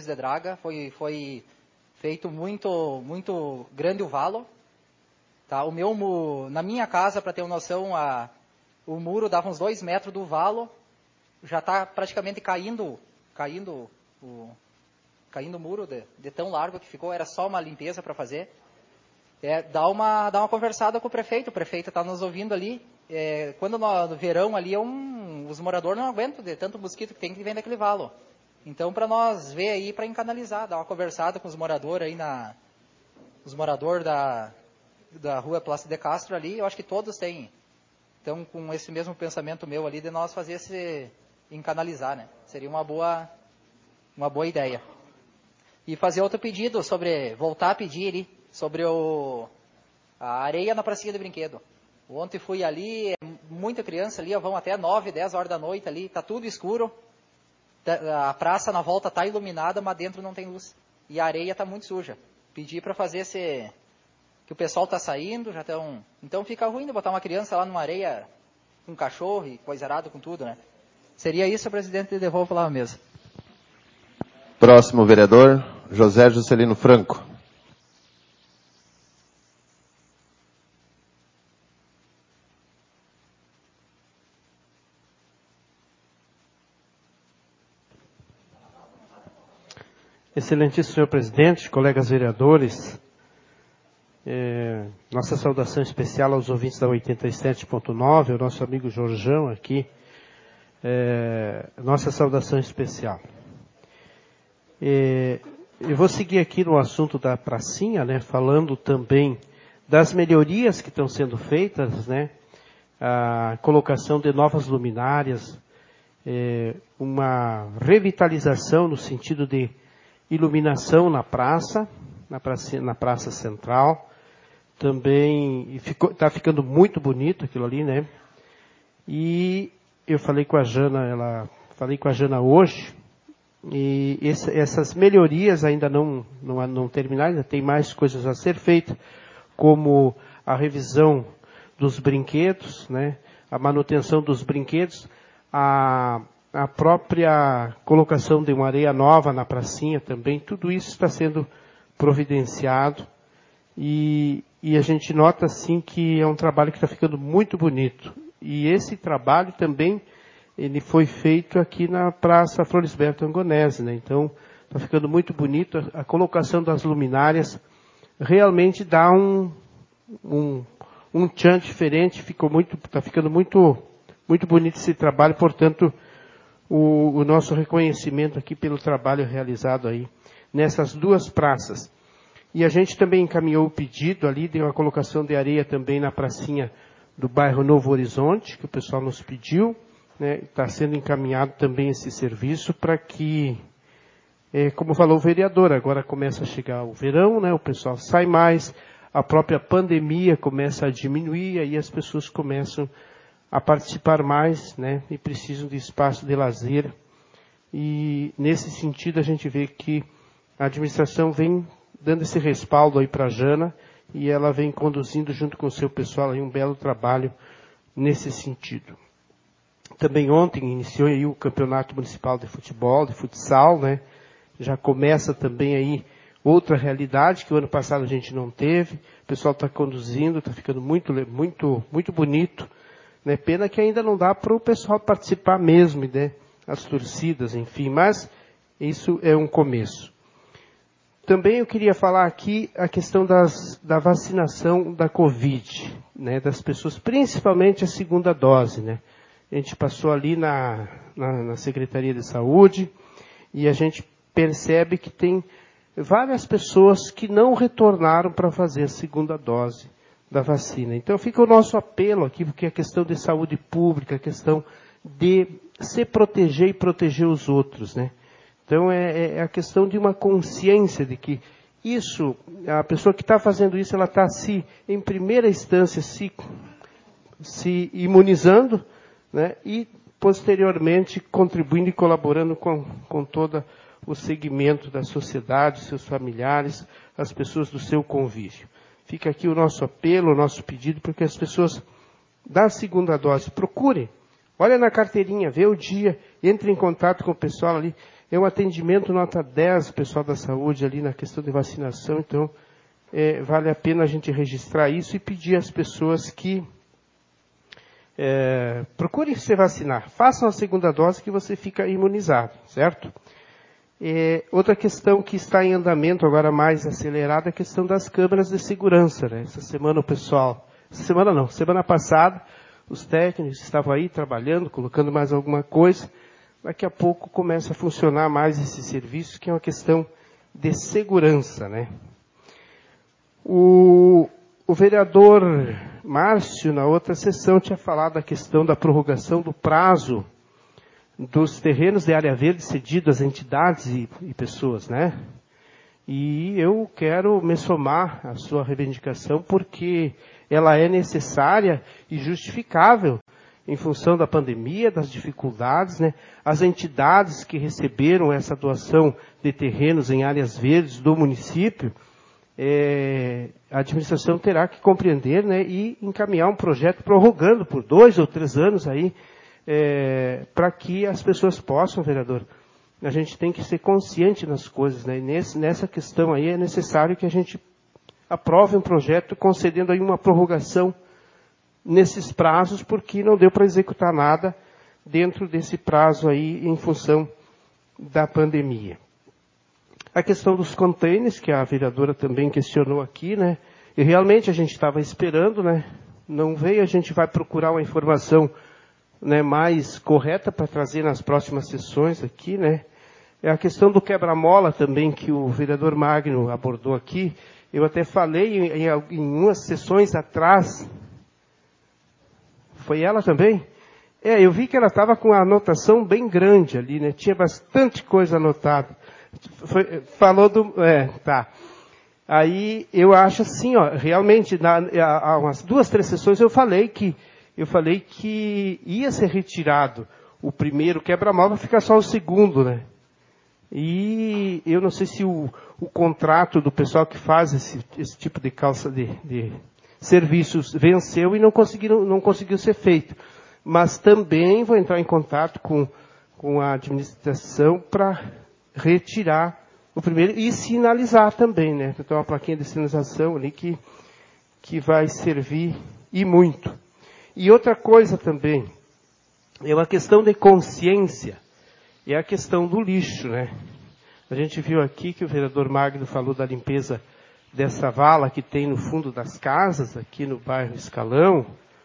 feito muito, muito grande o valo. Tá? Na minha casa, para ter uma noção, o muro dava uns 2 metros do valo. Já está praticamente caindo caindo o muro de tão largo que ficou, era só uma limpeza para fazer. Dá uma conversada com o prefeito está nos ouvindo ali. Quando no verão ali, os moradores não aguentam de tanto mosquito que vem daquele valo. Então, para nós ver aí, para encanalizar, dar uma conversada com os moradores aí, os moradores da rua Plácido de Castro ali, eu acho que todos têm. Então, com esse mesmo pensamento meu ali, de nós fazer encanalizar, né? Seria uma boa ideia. E fazer outro pedido voltar a pedir ali, sobre a areia na pracinha de brinquedo. Ontem fui ali, muita criança ali, vão até 9, 10 horas da noite ali, tá tudo escuro. A praça na volta tá iluminada, mas dentro não tem luz. E a areia tá muito suja. Pedi para fazer que o pessoal tá saindo, já estão... Então fica ruim de botar uma criança lá numa areia com cachorro e coisa arada, com tudo, né? Seria isso, presidente, devolvo lá a mesa. Próximo vereador, José Juscelino Franco. Excelentíssimo senhor presidente, colegas vereadores, nossa saudação especial aos ouvintes da 87.9, o nosso amigo Jorjão aqui, nossa saudação especial. Eu vou seguir aqui no assunto da pracinha, né, falando também das melhorias que estão sendo feitas, né, a colocação de novas luminárias, uma revitalização no sentido de iluminação na praça central, também está ficando muito bonito aquilo ali, né? E eu falei com a Jana hoje, e essas melhorias ainda não terminaram, ainda tem mais coisas a ser feitas, como a revisão dos brinquedos, né? A manutenção dos brinquedos, a própria colocação de uma areia nova na pracinha também, tudo isso está sendo providenciado e a gente nota assim que é um trabalho que está ficando muito bonito. E esse trabalho também ele foi feito aqui na Praça Florisberto Angonese, né? Então está ficando muito bonito, a colocação das luminárias realmente dá um tchan diferente, está ficando muito bonito esse trabalho, portanto o nosso reconhecimento aqui pelo trabalho realizado aí nessas duas praças. E a gente também encaminhou o pedido ali de uma colocação de areia também na pracinha do bairro Novo Horizonte, que o pessoal nos pediu, né? Está sendo encaminhado também esse serviço para que, como falou o vereador, agora começa a chegar o verão, né? O pessoal sai mais, a própria pandemia começa a diminuir, aí as pessoas começam a participar mais, né, e precisam de espaço de lazer. E, nesse sentido, a gente vê que a administração vem dando esse respaldo aí para a Jana, e ela vem conduzindo, junto com o seu pessoal, aí um belo trabalho nesse sentido. Também ontem iniciou aí o Campeonato Municipal de Futebol, de futsal, né, já começa também aí outra realidade, que o ano passado a gente não teve, o pessoal está conduzindo, está ficando muito bonito. Né, pena que ainda não dá para o pessoal participar mesmo, né, as torcidas, enfim, mas isso é um começo. Também eu queria falar aqui a questão da vacinação da Covid, né, das pessoas, principalmente a segunda dose, né. A gente passou ali na Secretaria de Saúde e a gente percebe que tem várias pessoas que não retornaram para fazer a segunda dose da vacina. Então fica o nosso apelo aqui, porque a questão de saúde pública, a questão de se proteger e proteger os outros, né? Então é a questão de uma consciência de que isso, a pessoa que está fazendo isso, ela está em primeira instância, se imunizando, né? E posteriormente contribuindo e colaborando com todo o segmento da sociedade, seus familiares, as pessoas do seu convívio. Fica aqui o nosso apelo, o nosso pedido, porque as pessoas da segunda dose procurem. Olha na carteirinha, vê o dia, entre em contato com o pessoal ali. É um atendimento nota 10, o pessoal da saúde ali na questão de vacinação. Então, vale a pena a gente registrar isso e pedir às pessoas que procurem se vacinar. Façam a segunda dose que você fica imunizado, certo? Outra questão que está em andamento agora mais acelerada é a questão das câmeras de segurança, né? Semana passada, os técnicos estavam aí trabalhando, colocando mais alguma coisa. Daqui a pouco começa a funcionar mais esse serviço, que é uma questão de segurança, né? O vereador Márcio, na outra sessão, tinha falado da questão da prorrogação do prazo dos terrenos de área verde cedidos às entidades e pessoas, né? E eu quero me somar à sua reivindicação, porque ela é necessária e justificável em função da pandemia, das dificuldades, né? As entidades que receberam essa doação de terrenos em áreas verdes do município, a administração terá que compreender, né, e encaminhar um projeto prorrogando por 2 ou 3 anos aí, para que as pessoas possam, vereador, a gente tem que ser consciente nas coisas, né? E nessa questão aí é necessário que a gente aprove um projeto concedendo aí uma prorrogação nesses prazos, porque não deu para executar nada dentro desse prazo aí em função da pandemia. A questão dos contêineres, que a vereadora também questionou aqui, né? E realmente a gente estava esperando, né? Não veio, a gente vai procurar uma informação, né, mais correta para trazer nas próximas sessões aqui, né? É a questão do quebra-mola também, que o vereador Magno abordou aqui. Eu até falei em umas sessões atrás. Foi ela também? Eu vi que ela estava com a anotação bem grande ali, né? Tinha bastante coisa anotada. Falou do... tá. Aí eu acho assim, ó, realmente, há umas 2, 3 sessões eu falei que ia ser retirado o primeiro quebra-mola para ficar só o segundo, né? E eu não sei se o contrato do pessoal que faz esse tipo de de serviços venceu e não conseguiu ser feito. Mas também vou entrar em contato com a administração para retirar o primeiro e sinalizar também, né? Então, uma plaquinha de sinalização ali que vai servir e muito. E outra coisa também, é uma questão de consciência, é a questão do lixo, né? A gente viu aqui que o vereador Magno falou da limpeza dessa vala que tem no fundo das casas, aqui no bairro Escalão,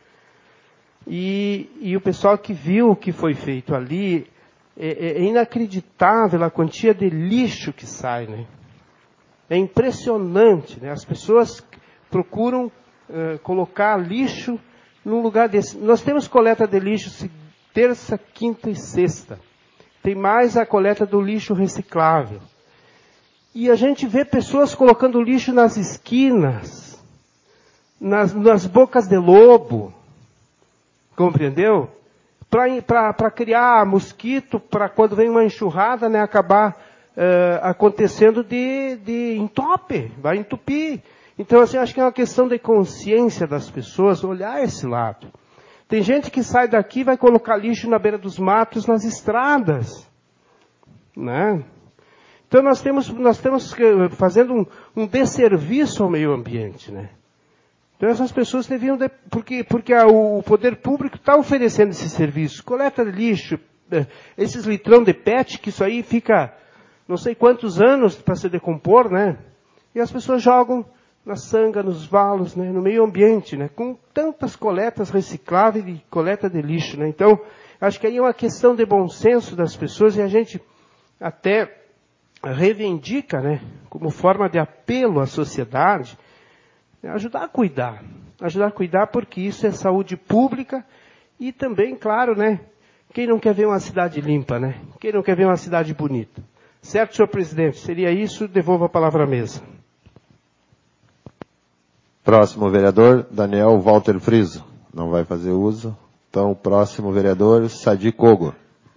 e o pessoal que viu o que foi feito ali, é inacreditável a quantia de lixo que sai, né? É impressionante, né? As pessoas procuram colocar lixo num lugar desse. Nós temos coleta de lixo terça, quinta e sexta. Tem mais a coleta do lixo reciclável. E a gente vê pessoas colocando lixo nas esquinas, nas bocas de lobo. Compreendeu? Para criar mosquito, para quando vem uma enxurrada, né, acabar acontecendo de entope, vai entupir. Então, assim, acho que é uma questão de consciência das pessoas olhar esse lado. Tem gente que sai daqui e vai colocar lixo na beira dos matos, nas estradas, né? Então, nós temos fazendo um desserviço ao meio ambiente, né? Então, essas pessoas deviam... Porque o poder público está oferecendo esse serviço. Coleta de lixo, esses litrão de PET, que isso aí fica não sei quantos anos para se decompor, né? E as pessoas jogam na sanga, nos valos, né? No meio ambiente, né? Com tantas coletas recicláveis e coleta de lixo, né? Então, acho que aí é uma questão de bom senso das pessoas e a gente até reivindica, né? Como forma de apelo à sociedade, ajudar a cuidar porque isso é saúde pública e também, claro, né? Quem não quer ver uma cidade limpa, né? Quem não quer ver uma cidade bonita? Certo, senhor presidente? Seria isso, devolvo a palavra à mesa. Próximo vereador, Daniel Walter Friso. Não vai fazer uso. Então, o próximo vereador, Sadi Kogo.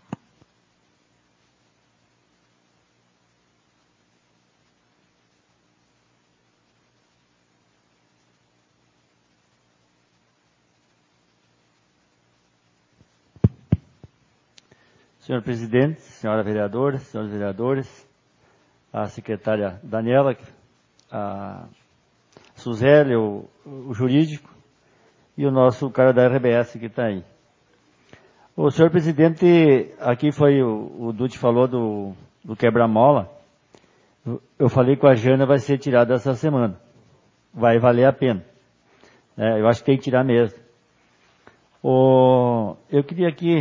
Senhor presidente, senhora vereadora, senhores vereadores, a secretária Daniela, a Suzele, o jurídico, e o nosso cara da RBS que está aí. O senhor presidente, aqui foi o Dutti falou do do quebra-mola, eu falei com a Jana, vai ser tirado essa semana. Vai valer a pena. Eu acho que tem que tirar mesmo. Eu queria aqui,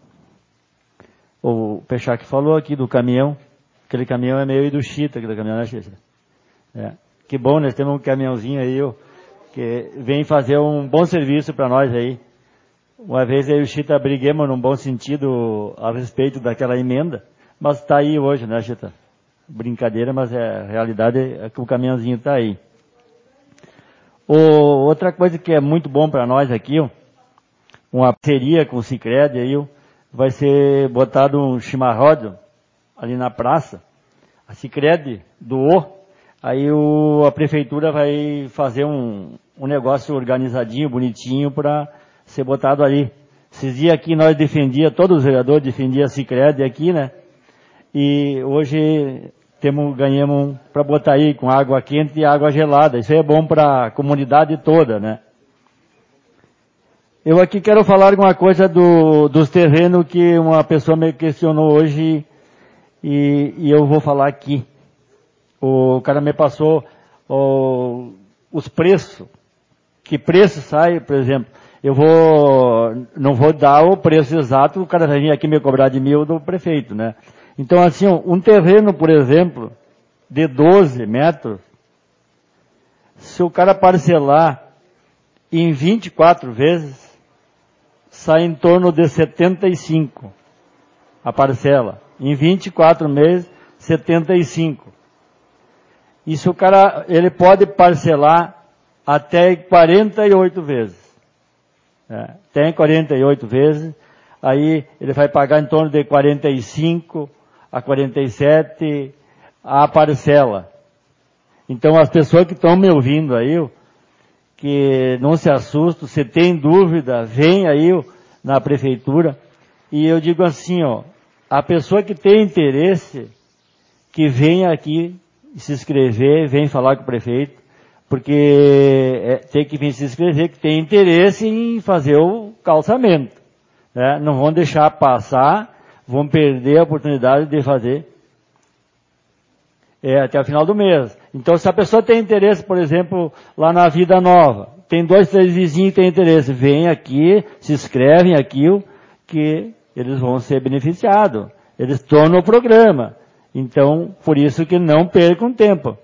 o Peixac falou aqui do caminhão, aquele caminhão é meio Idushita, aquele caminhão, né, Xixi? Que bom, nós temos um caminhãozinho aí, que vem fazer um bom serviço para nós aí. Uma vez eu e o Chita briguemos num bom sentido a respeito daquela emenda, mas está aí hoje, né, Chita? Brincadeira, mas a realidade é que o caminhãozinho está aí. Outra coisa que é muito bom para nós aqui, uma parceria com o Sicredi aí, vai ser botado um chimarrão ali na praça. A Sicredi doou, aí a prefeitura vai fazer um negócio organizadinho, bonitinho, para ser botado ali. Esses dias aqui nós todos os vereadores defendiam a Sicredi aqui, né? E hoje ganhamos para botar aí com água quente e água gelada. Isso aí é bom para a comunidade toda, né? Eu aqui quero falar alguma coisa dos terrenos que uma pessoa me questionou hoje e eu vou falar aqui. O cara me passou os preços. Que preço sai, por exemplo, não vou dar o preço exato, o cara vai vir aqui me cobrar de 1.000 do prefeito, né? Então, assim, um terreno, por exemplo, de 12 metros, se o cara parcelar em 24 vezes, sai em torno de 75 a parcela. Em 24 meses, 75. E se o cara, ele pode parcelar até 48 vezes. Tem 48 vezes, aí ele vai pagar em torno de 45 a 47 a parcela. Então as pessoas que estão me ouvindo aí, que não se assustam, se tem dúvida, vem aí na prefeitura. E eu digo assim, a pessoa que tem interesse, que vem aqui se inscrever, vem falar com o prefeito, porque tem que vir se inscrever, que tem interesse em fazer o calçamento. Né? Não vão deixar passar, vão perder a oportunidade de fazer até o final do mês. Então, se a pessoa tem interesse, por exemplo, lá na Vida Nova, tem 2, 3 vizinhos que têm interesse, vem aqui, se inscrevem aqui, que eles vão ser beneficiados. Eles tornam o programa. Então, por isso que não percam tempo.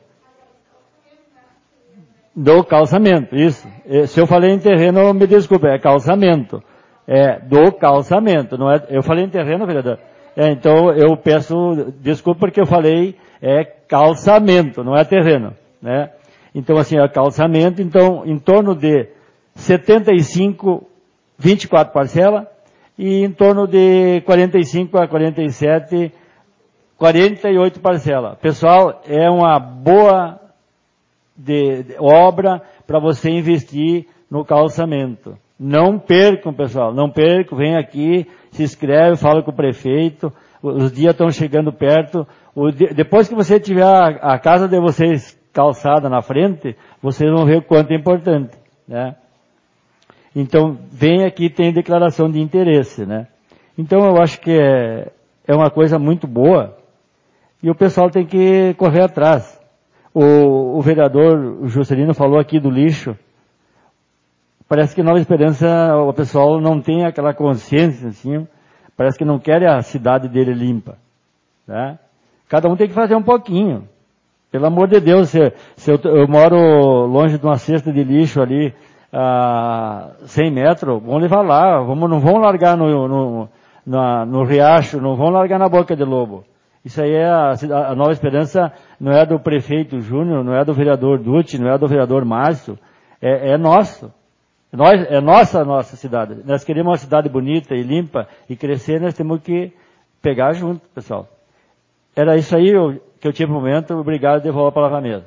Do calçamento, isso. Se eu falei em terreno, me desculpe, é calçamento. Do calçamento, não é? Eu falei em terreno, vereador? Então eu peço desculpa porque eu falei calçamento, não é terreno, né? Então assim, é calçamento, então em torno de 75, 24 parcelas, e em torno de 45 a 47, 48 parcelas. Pessoal, é uma boa de obra para você investir no calçamento. Não percam, pessoal, não percam, vem aqui, se inscreve, fala com o prefeito, os dias estão chegando perto. Depois que você tiver a casa de vocês calçada na frente, vocês vão ver o quanto é importante, né? Então, vem aqui, tem declaração de interesse, né? Então, eu acho que é uma coisa muito boa e o pessoal tem que correr atrás. O vereador Juscelino falou aqui do lixo. Parece que Nova Esperança, o pessoal não tem aquela consciência, assim, parece que não quer a cidade dele limpa, né? Cada um tem que fazer um pouquinho. Pelo amor de Deus, se eu moro longe de uma cesta de lixo ali, 100 metros, vamos levar lá, não vão largar no riacho, não vão largar na boca de lobo. Isso aí a Nova Esperança não é do prefeito Júnior, não é do vereador Dutti, não é do vereador Márcio, é nosso. É nossa cidade. Nós queremos uma cidade bonita e limpa e crescer, nós temos que pegar junto, pessoal. Era isso aí que eu tinha no momento. Obrigado, devolvo a palavra à mesa.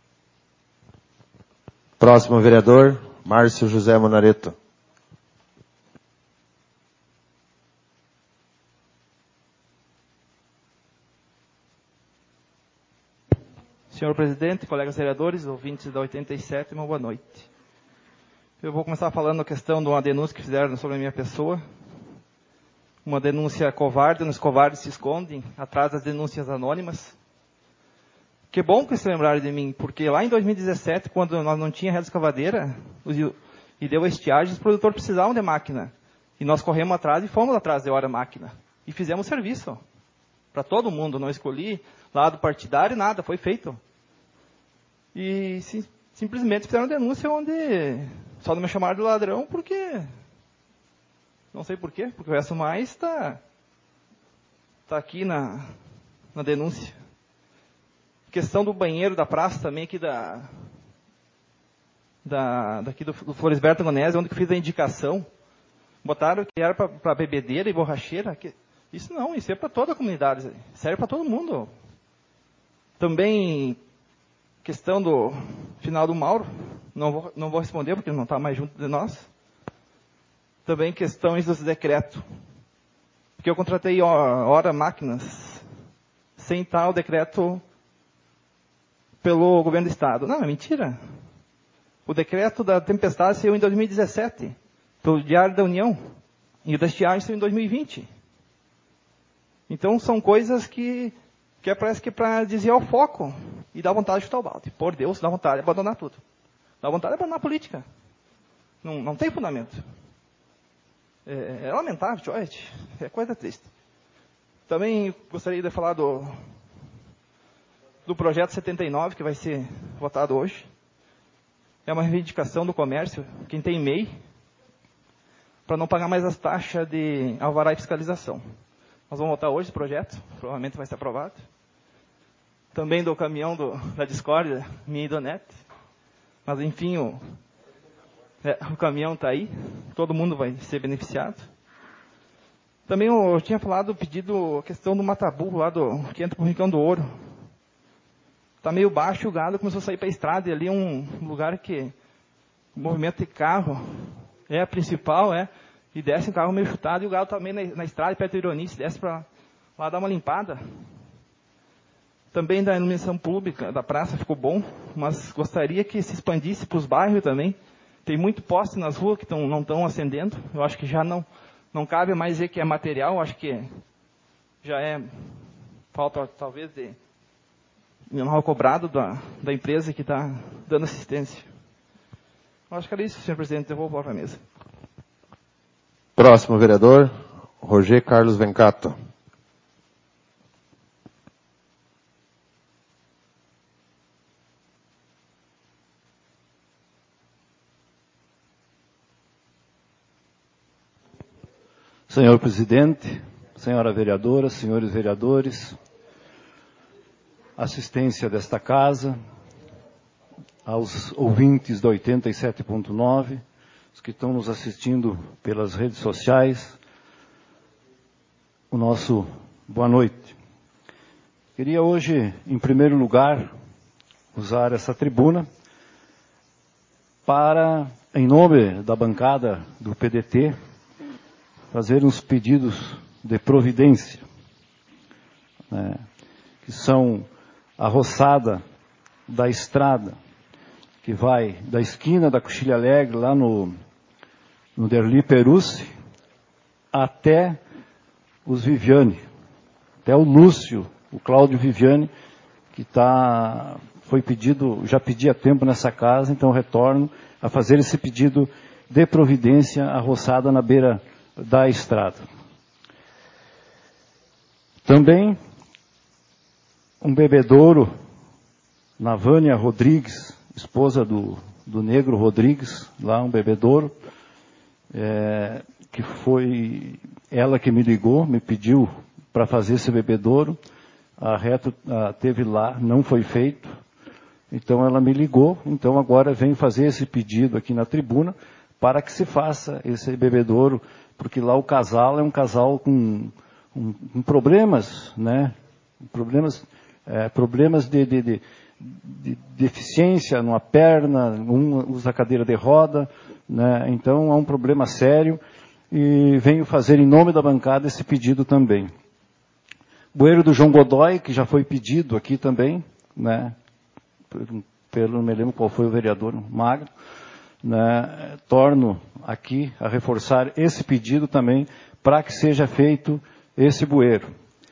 Próximo vereador, Márcio José Monareto. Senhor presidente, colegas vereadores, ouvintes da 87, uma boa noite. Eu vou começar falando a questão de uma denúncia que fizeram sobre a minha pessoa. uma denúncia covarde, os covardes se escondem atrás das denúncias anônimas. Que bom que se lembraram de mim, porque lá em 2017, quando nós não tinha rede escavadeira e deu estiagem, os produtores precisavam de máquina. E nós corremos atrás e fomos atrás de hora máquina. E fizemos serviço para todo mundo. Não escolhi lado partidário, nada, foi feito. E simplesmente fizeram denúncia onde só não me chamaram de ladrão porque... Não sei por quê, porque o resto mais está aqui na denúncia. Questão do banheiro da praça também, aqui daqui do Floresberto Gonese, onde eu fiz a indicação. Botaram que era para bebedeira e borracheira. Isso não, isso é para toda a comunidade, serve para todo mundo. Também, questão do final do Mauro, não vou responder porque ele não está mais junto de nós. Também questões dos decretos. Porque eu contratei hora máquinas sem tal decreto pelo governo do estado. Não, é mentira. O decreto da tempestade saiu em 2017, pelo Diário da União, e o da estiagem saiu em 2020. Então são coisas que parece que para desviar o foco e dar vontade de chutar o balde. Por Deus, dá vontade de abandonar tudo. Dá vontade de abandonar a política. Não tem fundamento. É lamentável, Joyce. É coisa triste. Também gostaria de falar do projeto 79, que vai ser votado hoje. É uma reivindicação do comércio, quem tem MEI, para não pagar mais as taxas de alvará e fiscalização. Nós vamos votar hoje esse projeto, provavelmente vai ser aprovado. Também do caminhão da discórdia, minha e do Net. Mas, enfim, o caminhão está aí, todo mundo vai ser beneficiado. Também eu tinha falado, pedido a questão do mataburro lá que entra para o Rincão do Ouro. Está meio baixo, o gado começou a sair para a estrada, e ali é um lugar que o movimento de carro é a principal, e desce um carro meio chutado, e o gado também na estrada, perto do Ironice, desce para lá dar uma limpada. Também da iluminação pública da praça ficou bom, mas gostaria que se expandisse para os bairros também. Tem muito poste nas ruas que não estão acendendo. Eu acho que já não cabe mais dizer que é material, acho que já falta talvez de mal cobrado da empresa que está dando assistência. Eu acho que era isso, senhor presidente. Eu vou voltar para a mesa. Próximo vereador, Roger Carlos Vencato. Senhor presidente, senhora vereadora, senhores vereadores, assistência desta casa, aos ouvintes da 87.9, os que estão nos assistindo pelas redes sociais, o nosso boa noite. Queria hoje, em primeiro lugar, usar essa tribuna para, em nome da bancada do PDT, fazer uns pedidos de providência, que são a roçada da estrada, que vai da esquina da Coxilha Alegre, lá no Derli Perucci, até os Viviane, até o Lúcio, o Cláudio Viviane, que foi pedido, já pedi há tempo nessa casa, então retorno a fazer esse pedido de providência, a roçada na beira da estrada. Também um bebedouro na Vânia Rodrigues, esposa do Negro Rodrigues, lá um bebedouro, que foi ela que me ligou, me pediu para fazer esse bebedouro. A Reto teve lá, não foi feito, então ela me ligou, então agora venho fazer esse pedido aqui na tribuna para que se faça esse bebedouro, porque lá o casal é um casal com problemas, problemas de deficiência numa perna, um usa cadeira de roda, então há um problema sério, e venho fazer em nome da bancada esse pedido também. Bueiro do João Godoy, que já foi pedido aqui também, não me lembro qual foi o vereador, Magro, né, torno aqui a reforçar esse pedido também para que seja feito esse bueiro.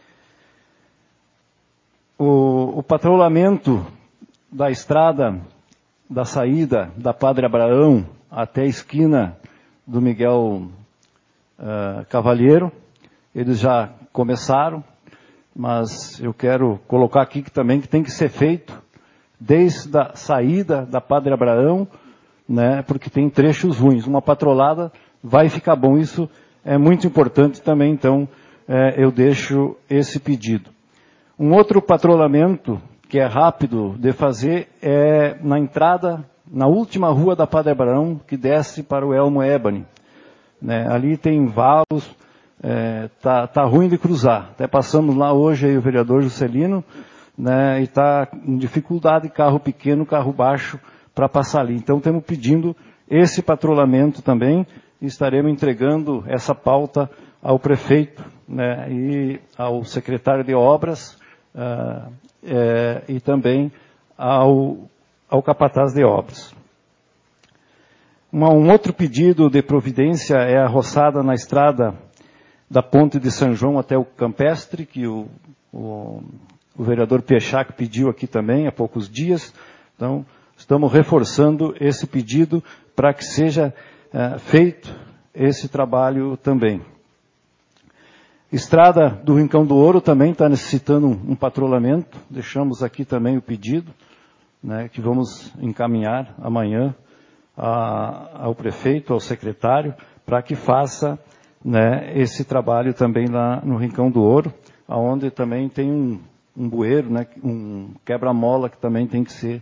O patrulhamento da estrada da saída da Padre Abraão até a esquina do Miguel Cavalheiro, eles já começaram, mas eu quero colocar aqui que também que tem que ser feito desde a saída da Padre Abraão, né, porque tem trechos ruins. Uma patrolada vai ficar bom. Isso é muito importante também, então eu deixo esse pedido. Um outro patrulhamento que é rápido de fazer é na entrada, na última rua da Padre Abraão, que desce para o Elmo Ébani. Né, ali tem valos, tá ruim de cruzar. Até passamos lá hoje aí o vereador Juscelino, né, e está em dificuldade, carro pequeno, carro baixo, para passar ali. Então estamos pedindo esse patrulhamento também, e estaremos entregando essa pauta ao prefeito, né, e ao secretário de obras, e também ao capataz de obras. Um outro pedido de providência é a roçada na estrada da Ponte de São João até o Campestre, que o vereador Piechac pediu aqui também há poucos dias. Então, estamos reforçando esse pedido para que seja feito esse trabalho também. Estrada do Rincão do Ouro também está necessitando um patrulhamento. Deixamos aqui também o pedido, né, que vamos encaminhar amanhã ao prefeito, ao secretário, para que faça, né, esse trabalho também lá no Rincão do Ouro, onde também tem um bueiro, né, um quebra-mola que também tem que ser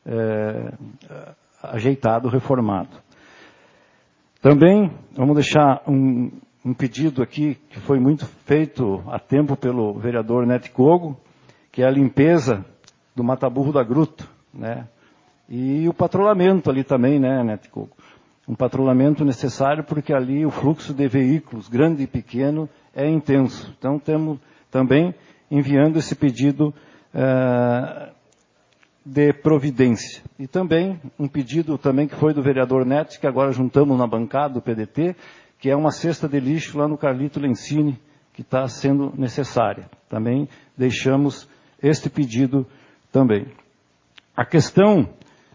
ajeitado, reformado. Também vamos deixar um pedido aqui que foi muito feito há tempo pelo vereador Neto Cogo, que é a limpeza do Mataburro da Gruta, né? E o patrulhamento ali também, né, Neto Cogo? Um patrulhamento necessário porque ali o fluxo de veículos, grande e pequeno, é intenso. Então, estamos também enviando esse pedido de providência. E também um pedido também que foi do vereador Neto, que agora juntamos na bancada do PDT, que é uma cesta de lixo lá no Carlito Lencini, que está sendo necessária. Também deixamos este pedido também. A questão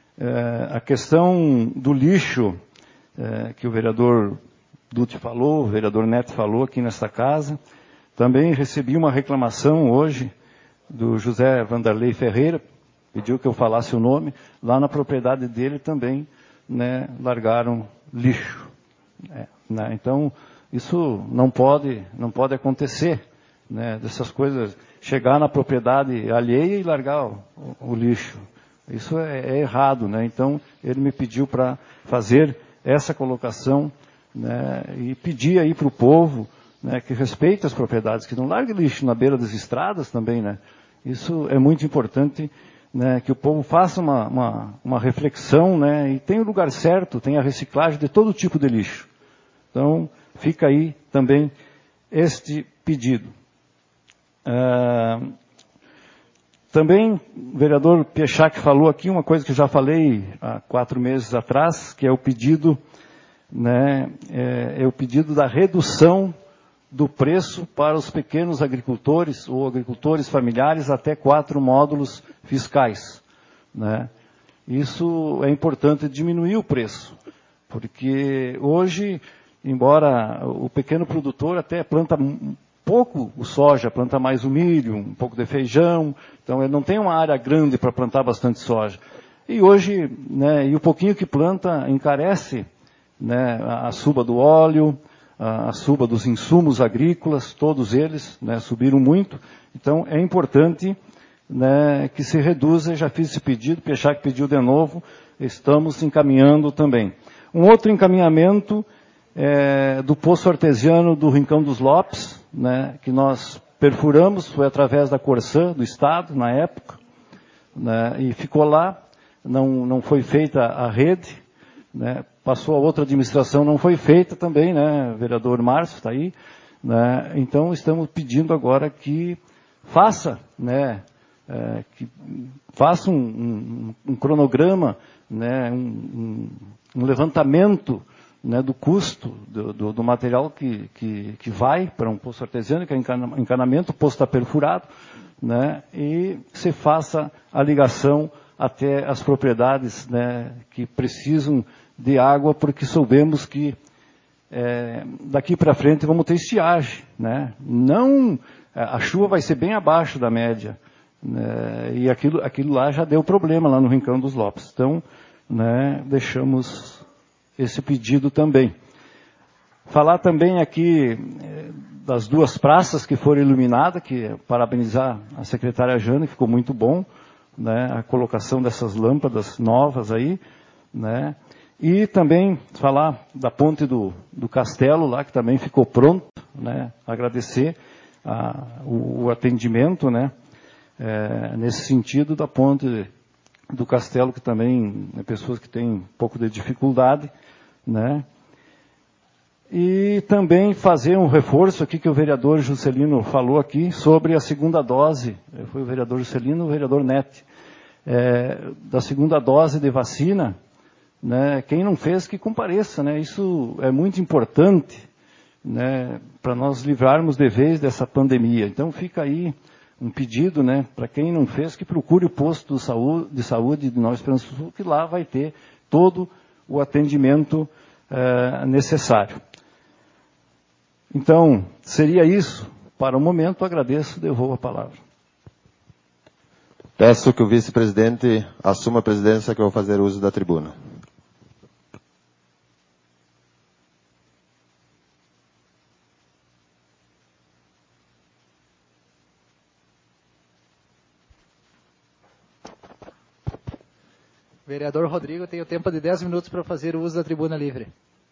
do lixo, que o vereador Dutti falou, o vereador Neto falou aqui nesta casa, também recebi uma reclamação hoje do José Vanderlei Ferreira, pediu que eu falasse o nome, lá na propriedade dele também, né, largaram lixo. Né? Então, isso não pode acontecer, né, dessas coisas, chegar na propriedade alheia e largar o lixo. Isso é errado, né? Então, ele me pediu para fazer essa colocação, né, e pedir aí para o povo, né, que respeite as propriedades, que não largue lixo na beira das estradas também, né? Isso é muito importante, né, que o povo faça uma reflexão, né, e tem o lugar certo, tem a reciclagem de todo tipo de lixo. Então, fica aí também este pedido. Também o vereador Piechac falou aqui uma coisa que eu já falei há 4 meses atrás, que é o pedido, né, é o pedido da redução do preço para os pequenos agricultores ou agricultores familiares até 4 módulos fiscais, né? Isso é importante, diminuir o preço, porque hoje, embora o pequeno produtor até planta pouco o soja, planta mais o milho, um pouco de feijão, então ele não tem uma área grande para plantar bastante soja. E hoje, né, e o pouquinho que planta encarece, né, a suba do óleo, a suba dos insumos agrícolas, todos eles, né, subiram muito. Então é importante, né, que se reduza. Já fiz esse pedido, Piechac pediu de novo, estamos encaminhando também. Um outro encaminhamento do poço artesiano do Rincão dos Lopes, né, que nós perfuramos, foi através da Corsã, do Estado, na época, né, e ficou lá, não foi feita a rede, né, passou a outra administração, não foi feita também, né, vereador Márcio está aí, né, então estamos pedindo agora que faça, né, um cronograma, né, um levantamento, né, do custo do material que vai para um poço artesiano, que é encanamento, o poço está perfurado, né, e se faça a ligação até as propriedades, né, que precisam de água, porque soubemos que daqui para frente vamos ter estiagem, né? Não, a chuva vai ser bem abaixo da média, né? E aquilo lá já deu problema lá no Rincão dos Lopes. Então, né, deixamos esse pedido também. Falar também aqui das 2 praças que foram iluminadas, que parabenizar a secretária Jana, que ficou muito bom, né, a colocação dessas lâmpadas novas aí, né? E também falar da ponte do Castelo lá, que também ficou pronto, né? Agradecer o atendimento, né? Nesse sentido da ponte do Castelo, que também é pessoas que têm um pouco de dificuldade, né? E também fazer um reforço aqui que o vereador Juscelino falou aqui sobre a segunda dose, foi o vereador Juscelino e o vereador Nete, da segunda dose de vacina, né? Quem não fez, que compareça, né? Isso é muito importante, né, para nós livrarmos de vez dessa pandemia. Então fica aí um pedido, né, para quem não fez, que procure o posto de saúde de Nova Esperança do Sul, que lá vai ter todo o atendimento necessário. Então, seria isso. Para o momento, agradeço, devolvo a palavra. Peço que o vice-presidente assuma a presidência, que eu vou fazer uso da tribuna. Vereador Rodrigo, tenho tempo de 10 minutos para fazer o uso da tribuna livre.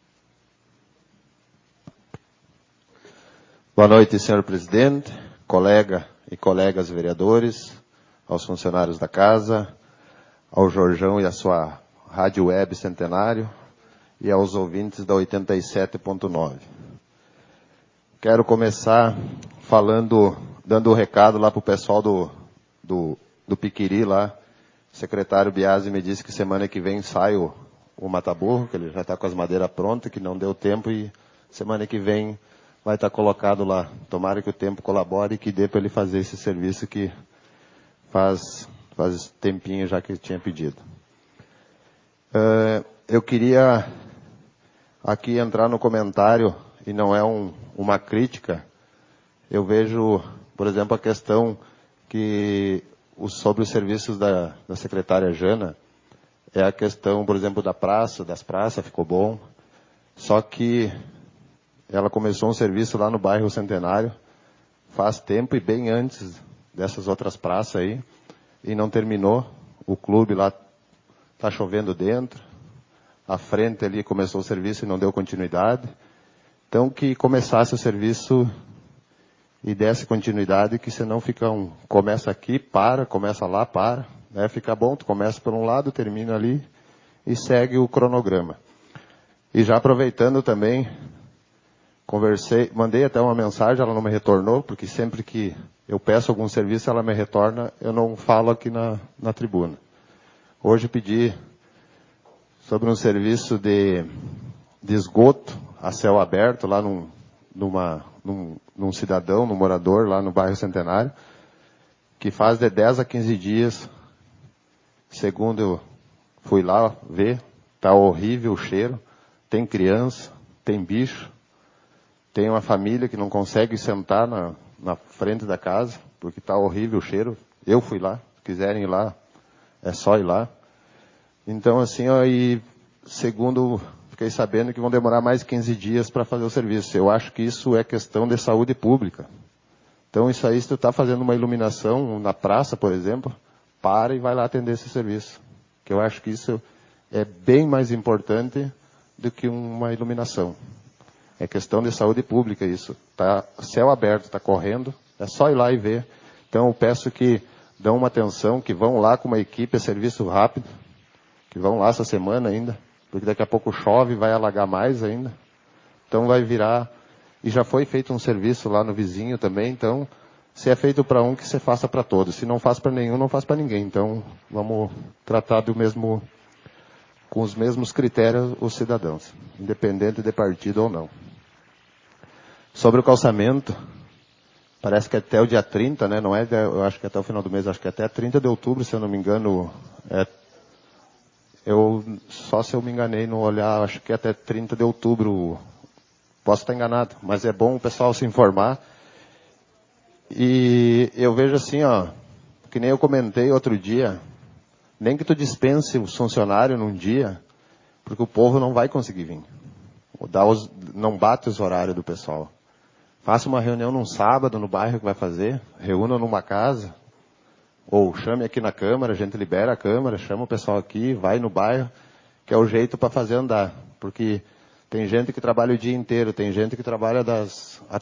Boa noite, senhor presidente, colega e colegas vereadores, aos funcionários da casa, ao Jorjão e à sua Rádio Web Centenário e aos ouvintes da 87.9. Quero começar dando o recado lá para o pessoal do Piquiri lá. O secretário Biasi me disse que semana que vem sai o mata-burro, que ele já está com as madeiras prontas, que não deu tempo, e semana que vem vai estar colocado lá. Tomara que o tempo colabore e que dê para ele fazer esse serviço que faz tempinho já que ele tinha pedido. Eu queria aqui entrar no comentário, e não é uma crítica. Eu vejo, por exemplo, a questão sobre os serviços da secretária Jana, é a questão, por exemplo, das praças, ficou bom. Só que ela começou um serviço lá no bairro Centenário, faz tempo e bem antes dessas outras praças aí, e não terminou. O clube lá está chovendo dentro, a frente ali começou o serviço e não deu continuidade. Então, que começasse o serviço e desse continuidade, que senão começa aqui, começa lá, né? Fica bom, tu começa por um lado, termina ali e segue o cronograma. E já aproveitando também, mandei até uma mensagem, ela não me retornou, porque sempre que eu peço algum serviço, ela me retorna, eu não falo aqui na tribuna. Hoje pedi sobre um serviço de esgoto a céu aberto, lá num cidadão, num morador lá no bairro Centenário, que faz de 10 a 15 dias, segundo eu fui lá ver, está horrível o cheiro, tem criança, tem bicho, tem uma família que não consegue sentar na frente da casa, porque está horrível o cheiro. Eu fui lá, se quiserem ir lá, é só ir lá. Então, assim, e segundo, fiquei sabendo que vão demorar mais 15 dias para fazer o serviço. Eu acho que isso é questão de saúde pública. Então, isso aí, se tu está fazendo uma iluminação na praça, por exemplo, para e vai lá atender esse serviço. Que eu acho que isso é bem mais importante do que uma iluminação. É questão de saúde pública isso. Tá céu aberto, está correndo, é só ir lá e ver. Então, eu peço que dão uma atenção, que vão lá com uma equipe, é serviço rápido, que vão lá essa semana ainda, porque daqui a pouco chove e vai alagar mais ainda. Então vai virar, e já foi feito um serviço lá no vizinho também, então se é feito para um, que se faça para todos. Se não faz para nenhum, não faz para ninguém. Então vamos tratar do mesmo com os mesmos critérios os cidadãos, independente de partido ou não. Sobre o calçamento, parece que até o dia 30, né? Não é, eu acho que até o final do mês, acho que até 30 de outubro, se eu não me engano, só se eu me enganei no olhar, acho que até 30 de outubro, posso estar enganado, mas é bom o pessoal se informar. E eu vejo assim, ó, que nem eu comentei outro dia, nem que tu dispense o funcionário num dia, porque o povo não vai conseguir vir. Não bate os horários do pessoal. Faça uma reunião num sábado no bairro que vai fazer, reúna numa casa, ou chame aqui na Câmara, a gente libera a Câmara, chama o pessoal aqui, vai no bairro, que é o jeito para fazer andar. Porque tem gente que trabalha o dia inteiro, tem gente que trabalha